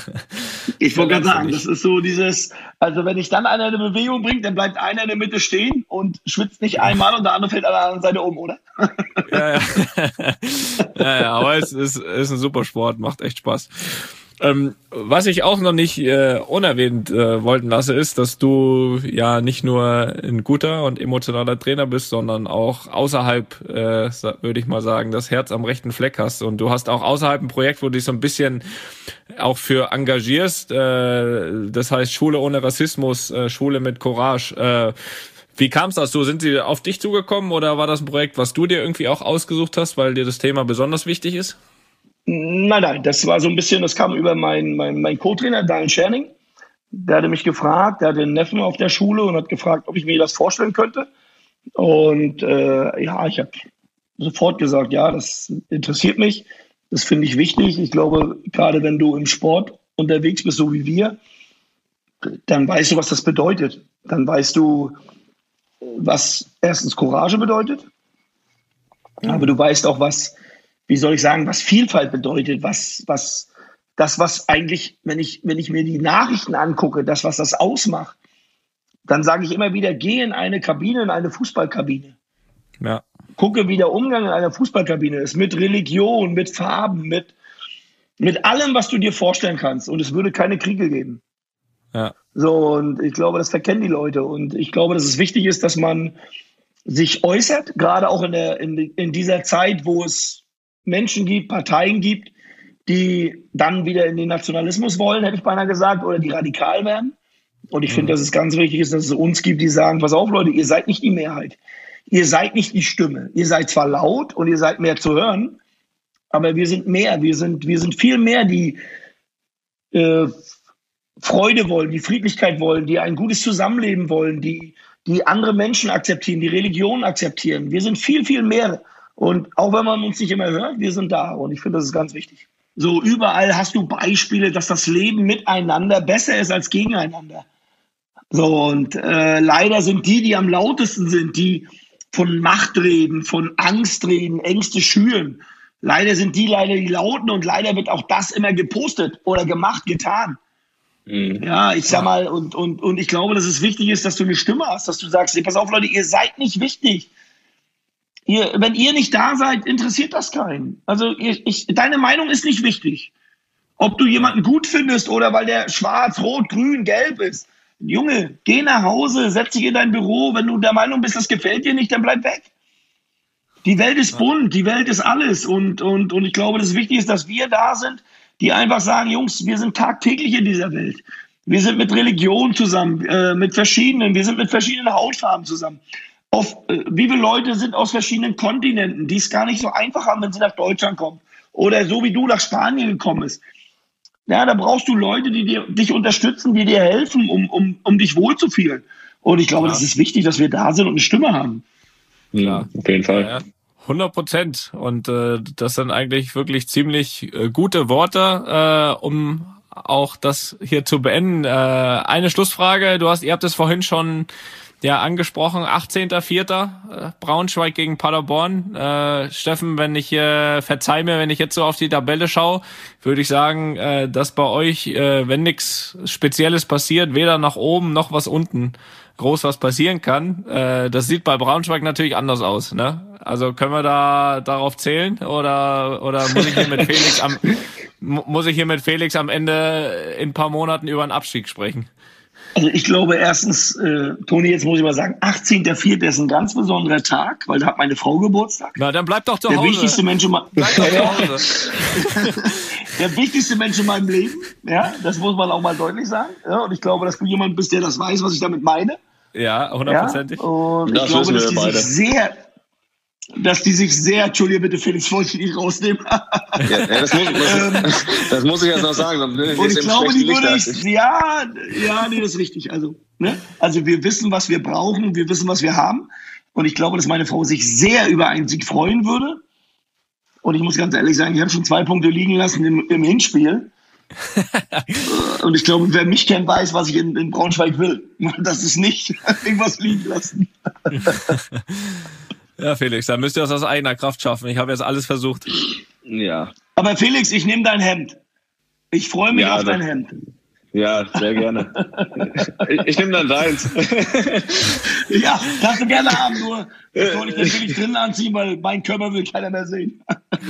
Ich wollte gerade sagen, das ist so dieses, also wenn ich dann einer eine Bewegung bringt, dann bleibt einer in der Mitte stehen und schwitzt nicht einmal und der andere fällt an der anderen Seite um, oder? Ja, ja. Ja, ja, aber es ist, ist ein super Sport, macht echt Spaß. Ähm, was ich auch noch nicht äh, unerwähnt äh, wollten lasse, ist, dass du ja nicht nur ein guter und emotionaler Trainer bist, sondern auch außerhalb, äh, würde ich mal sagen, das Herz am rechten Fleck hast. Und du hast auch außerhalb ein Projekt, wo du dich so ein bisschen auch für engagierst. Äh, das heißt Schule ohne Rassismus, äh, Schule mit Courage. Äh, Wie kam es dazu? Sind sie auf dich zugekommen oder war das ein Projekt, was du dir irgendwie auch ausgesucht hast, weil dir das Thema besonders wichtig ist? Nein, nein, das war so ein bisschen, das kam über meinen mein, mein Co-Trainer, Daniel Scherning. Der hatte mich gefragt, der hatte einen Neffen auf der Schule und hat gefragt, ob ich mir das vorstellen könnte. Und äh, ja, ich habe sofort gesagt, ja, das interessiert mich, das finde ich wichtig. Ich glaube, gerade wenn du im Sport unterwegs bist, so wie wir, dann weißt du, was das bedeutet. Dann weißt du, was erstens Courage bedeutet, aber du weißt auch, was wie soll ich sagen, was Vielfalt bedeutet, was, was, das, was eigentlich, wenn ich, wenn ich mir die Nachrichten angucke, das, was das ausmacht, dann sage ich immer wieder, geh in eine Kabine, in eine Fußballkabine. Ja. Gucke, wie der Umgang in einer Fußballkabine ist, mit Religion, mit Farben, mit, mit allem, was du dir vorstellen kannst. Und es würde keine Kriege geben. Ja. So, und ich glaube, das verkennen die Leute. Und ich glaube, dass es wichtig ist, dass man sich äußert, gerade auch in der, in, in dieser Zeit, wo es Menschen gibt, Parteien gibt, die dann wieder in den Nationalismus wollen, hätte ich beinahe gesagt, oder die radikal werden. Und ich mhm. finde, dass es ganz wichtig ist, dass es uns gibt, die sagen, pass auf, Leute, ihr seid nicht die Mehrheit. Ihr seid nicht die Stimme. Ihr seid zwar laut und ihr seid mehr zu hören, aber wir sind mehr. Wir sind, wir sind viel mehr, die äh, Freude wollen, die Friedlichkeit wollen, die ein gutes Zusammenleben wollen, die, die andere Menschen akzeptieren, die Religion akzeptieren. Wir sind viel, viel mehr. Und auch wenn man uns nicht immer hört, wir sind da. Und ich finde, das ist ganz wichtig. So, überall hast du Beispiele, dass das Leben miteinander besser ist als gegeneinander. So, und äh, leider sind die, die am lautesten sind, die von Macht reden, von Angst reden, Ängste schüren. Leider sind die leider die Lauten und leider wird auch das immer gepostet oder gemacht, getan. Mhm. Ja, ich sag mal, und, und, und ich glaube, dass es wichtig ist, dass du eine Stimme hast, dass du sagst, hey, pass auf, Leute, ihr seid nicht wichtig. Ihr, wenn ihr nicht da seid, interessiert das keinen. Also ich, ich, deine Meinung ist nicht wichtig. Ob du jemanden gut findest oder weil der schwarz, rot, grün, gelb ist. Junge, geh nach Hause, setz dich in dein Büro. Wenn du der Meinung bist, das gefällt dir nicht, dann bleib weg. Die Welt ist bunt, die Welt ist alles. Und, und, und ich glaube, dass es wichtig ist, dass wir da sind, die einfach sagen, Jungs, wir sind tagtäglich in dieser Welt. Wir sind mit Religion zusammen, äh, mit verschiedenen, wir sind mit verschiedenen Hautfarben zusammen. Auf, äh, wie viele Leute sind aus verschiedenen Kontinenten, die es gar nicht so einfach haben, wenn sie nach Deutschland kommen. Oder so wie du nach Spanien gekommen bist. Ja, da brauchst du Leute, die dir, dich unterstützen, die dir helfen, um, um, um dich wohlzufühlen. Und ich glaube, ja. das ist wichtig, dass wir da sind und eine Stimme haben. Ja, auf jeden Fall. Ja, hundert Prozent. Und äh, das sind eigentlich wirklich ziemlich äh, gute Worte, äh, um auch das hier zu beenden. Äh, eine Schlussfrage. Du hast, ihr habt es vorhin schon ja angesprochen. achtzehnter vierter Äh, Braunschweig gegen Paderborn. Äh, Steffen, wenn ich äh, verzeih mir, wenn ich jetzt so auf die Tabelle schaue, würde ich sagen, äh, dass bei euch, äh, wenn nichts Spezielles passiert, weder nach oben noch was unten groß was passieren kann. Äh, das sieht bei Braunschweig natürlich anders aus, ne? Also können wir da darauf zählen oder oder muss ich hier mit Felix am muss ich hier mit Felix am Ende in ein paar Monaten über einen Abstieg sprechen? Also ich glaube erstens, äh, Toni, jetzt muss ich mal sagen, achtzehnter vierter ist ein ganz besonderer Tag, weil da hat meine Frau Geburtstag. Na, dann bleib doch zu Der Hause. Wichtigste Mensch in ma- bleib doch zu Hause. Der wichtigste Mensch in meinem Leben, ja, das muss man auch mal deutlich sagen. Ja, und ich glaube, dass du jemand bist, der das weiß, was ich damit meine. Ja, hundertprozentig. Ja, und das ich glaube, dass die beide. sich sehr, dass die sich sehr, Entschuldige bitte, Felix, wollte ich nicht rausnehmen. Ja, ja, das, muss, das, das muss ich jetzt noch sagen. Und ich glaube, die würde ich, ja, ja, nee, das ist richtig. Also, ne? Also wir wissen, was wir brauchen, wir wissen, was wir haben. Und ich glaube, dass meine Frau sich sehr über einen Sieg freuen würde. Und ich muss ganz ehrlich sagen, ich habe schon zwei Punkte liegen lassen im, im Hinspiel. Und ich glaube, wer mich kennt, weiß, was ich in, in Braunschweig will. Das ist nicht irgendwas liegen lassen. Ja, Felix, da müsst ihr das aus eigener Kraft schaffen. Ich habe jetzt alles versucht. Ja. Aber Felix, ich nehme dein Hemd. Ich freue mich Ja, auf dein das- Hemd. Ja, sehr gerne. Ich, ich nehme dann deins. Ja, darfst du gerne haben, nur das soll ich natürlich drin anziehen, weil mein Körper will keiner mehr sehen.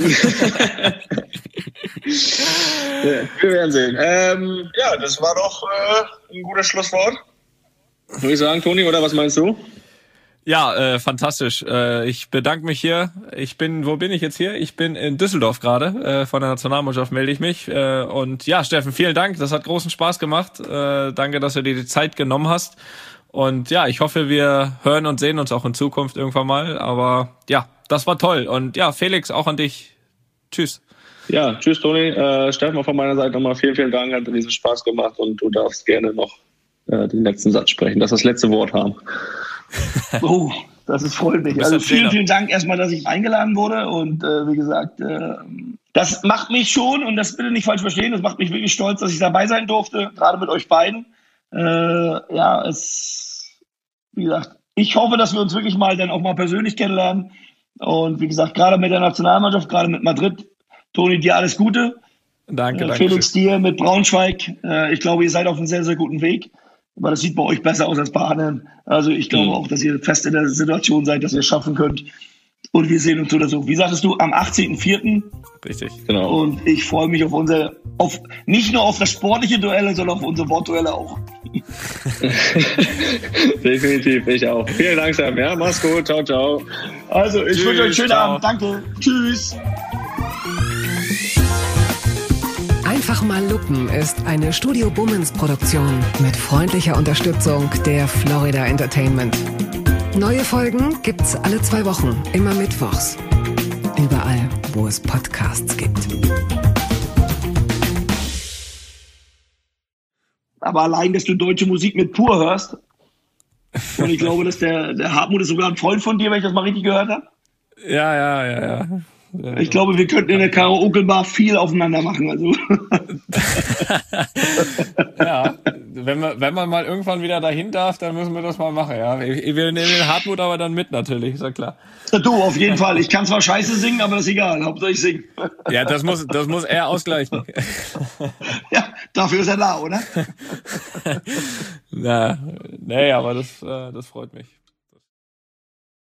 Ja, wir werden sehen. Ähm, ja, das war doch äh, ein gutes Schlusswort. Würde ich sagen, Toni, oder was meinst du? Ja, äh, fantastisch. Äh, ich bedanke mich hier. Ich bin, wo bin ich jetzt hier? Ich bin in Düsseldorf gerade. Äh, von der Nationalmannschaft melde ich mich. Äh, und ja, Steffen, vielen Dank. Das hat großen Spaß gemacht. Äh, danke, dass du dir die Zeit genommen hast. Und ja, ich hoffe, wir hören und sehen uns auch in Zukunft irgendwann mal. Aber ja, das war toll. Und ja, Felix, auch an dich. Tschüss. Ja, tschüss, Toni. Äh, Steffen, auch von meiner Seite nochmal vielen, vielen Dank. Hat riesen Spaß gemacht und du darfst gerne noch äh, den letzten Satz sprechen, dass wir das letzte Wort haben. Oh, das ist freut mich. bist Also der vielen, Trainer. vielen Dank erstmal, dass ich eingeladen wurde. Und äh, wie gesagt, äh, das macht mich schon, und das bitte nicht falsch verstehen, das macht mich wirklich stolz, dass ich dabei sein durfte, gerade mit euch beiden. Äh, ja, es, wie gesagt, ich hoffe, dass wir uns wirklich mal dann auch mal persönlich kennenlernen. Und wie gesagt, gerade mit der Nationalmannschaft, gerade mit Madrid. Toni, dir alles Gute. Danke, Äh, danke. Felix, dir mit Braunschweig. Äh, ich glaube, ihr seid auf einem sehr, sehr guten Weg. Aber das sieht bei euch besser aus als bei anderen. Also ich glaube Mhm. auch, dass ihr fest in der Situation seid, dass ihr es schaffen könnt. Und wir sehen uns so oder so. Wie sagtest du, am achtzehnten vierten Richtig. Genau. Und ich freue mich auf unser, auf nicht nur auf das sportliche Duell, sondern auf unsere Wortduelle auch. Definitiv, ich auch. Vielen Dank, Sam. Ja, mach's gut. Ciao, ciao. Also, ich Tschüss, wünsche euch einen schönen ciao. Abend. Danke. Tschüss. Einfach mal lupen ist eine Studio Bummens Produktion mit freundlicher Unterstützung der Florida Entertainment. Neue Folgen gibt's alle zwei Wochen, immer mittwochs. Überall, wo es Podcasts gibt. Aber allein, dass du deutsche Musik mit Pur hörst. Und ich glaube, dass der, der Hartmut ist sogar ein Freund von dir, wenn ich das mal richtig gehört habe. Ja, ja, ja, ja. ja. Ich glaube, wir könnten in der Karaoke-Bar viel aufeinander machen. Also. Ja, wenn wir, wenn man mal irgendwann wieder dahin darf, dann müssen wir das mal machen, ja. Wir nehmen den Hartmut aber dann mit, natürlich, ist ja klar. Du, auf jeden Fall. Ich kann zwar scheiße singen, aber das ist egal. Hauptsache ich singe. Ja, das muss, das muss er ausgleichen. Ja, dafür ist er da, oder? Na, nee, aber das, das freut mich.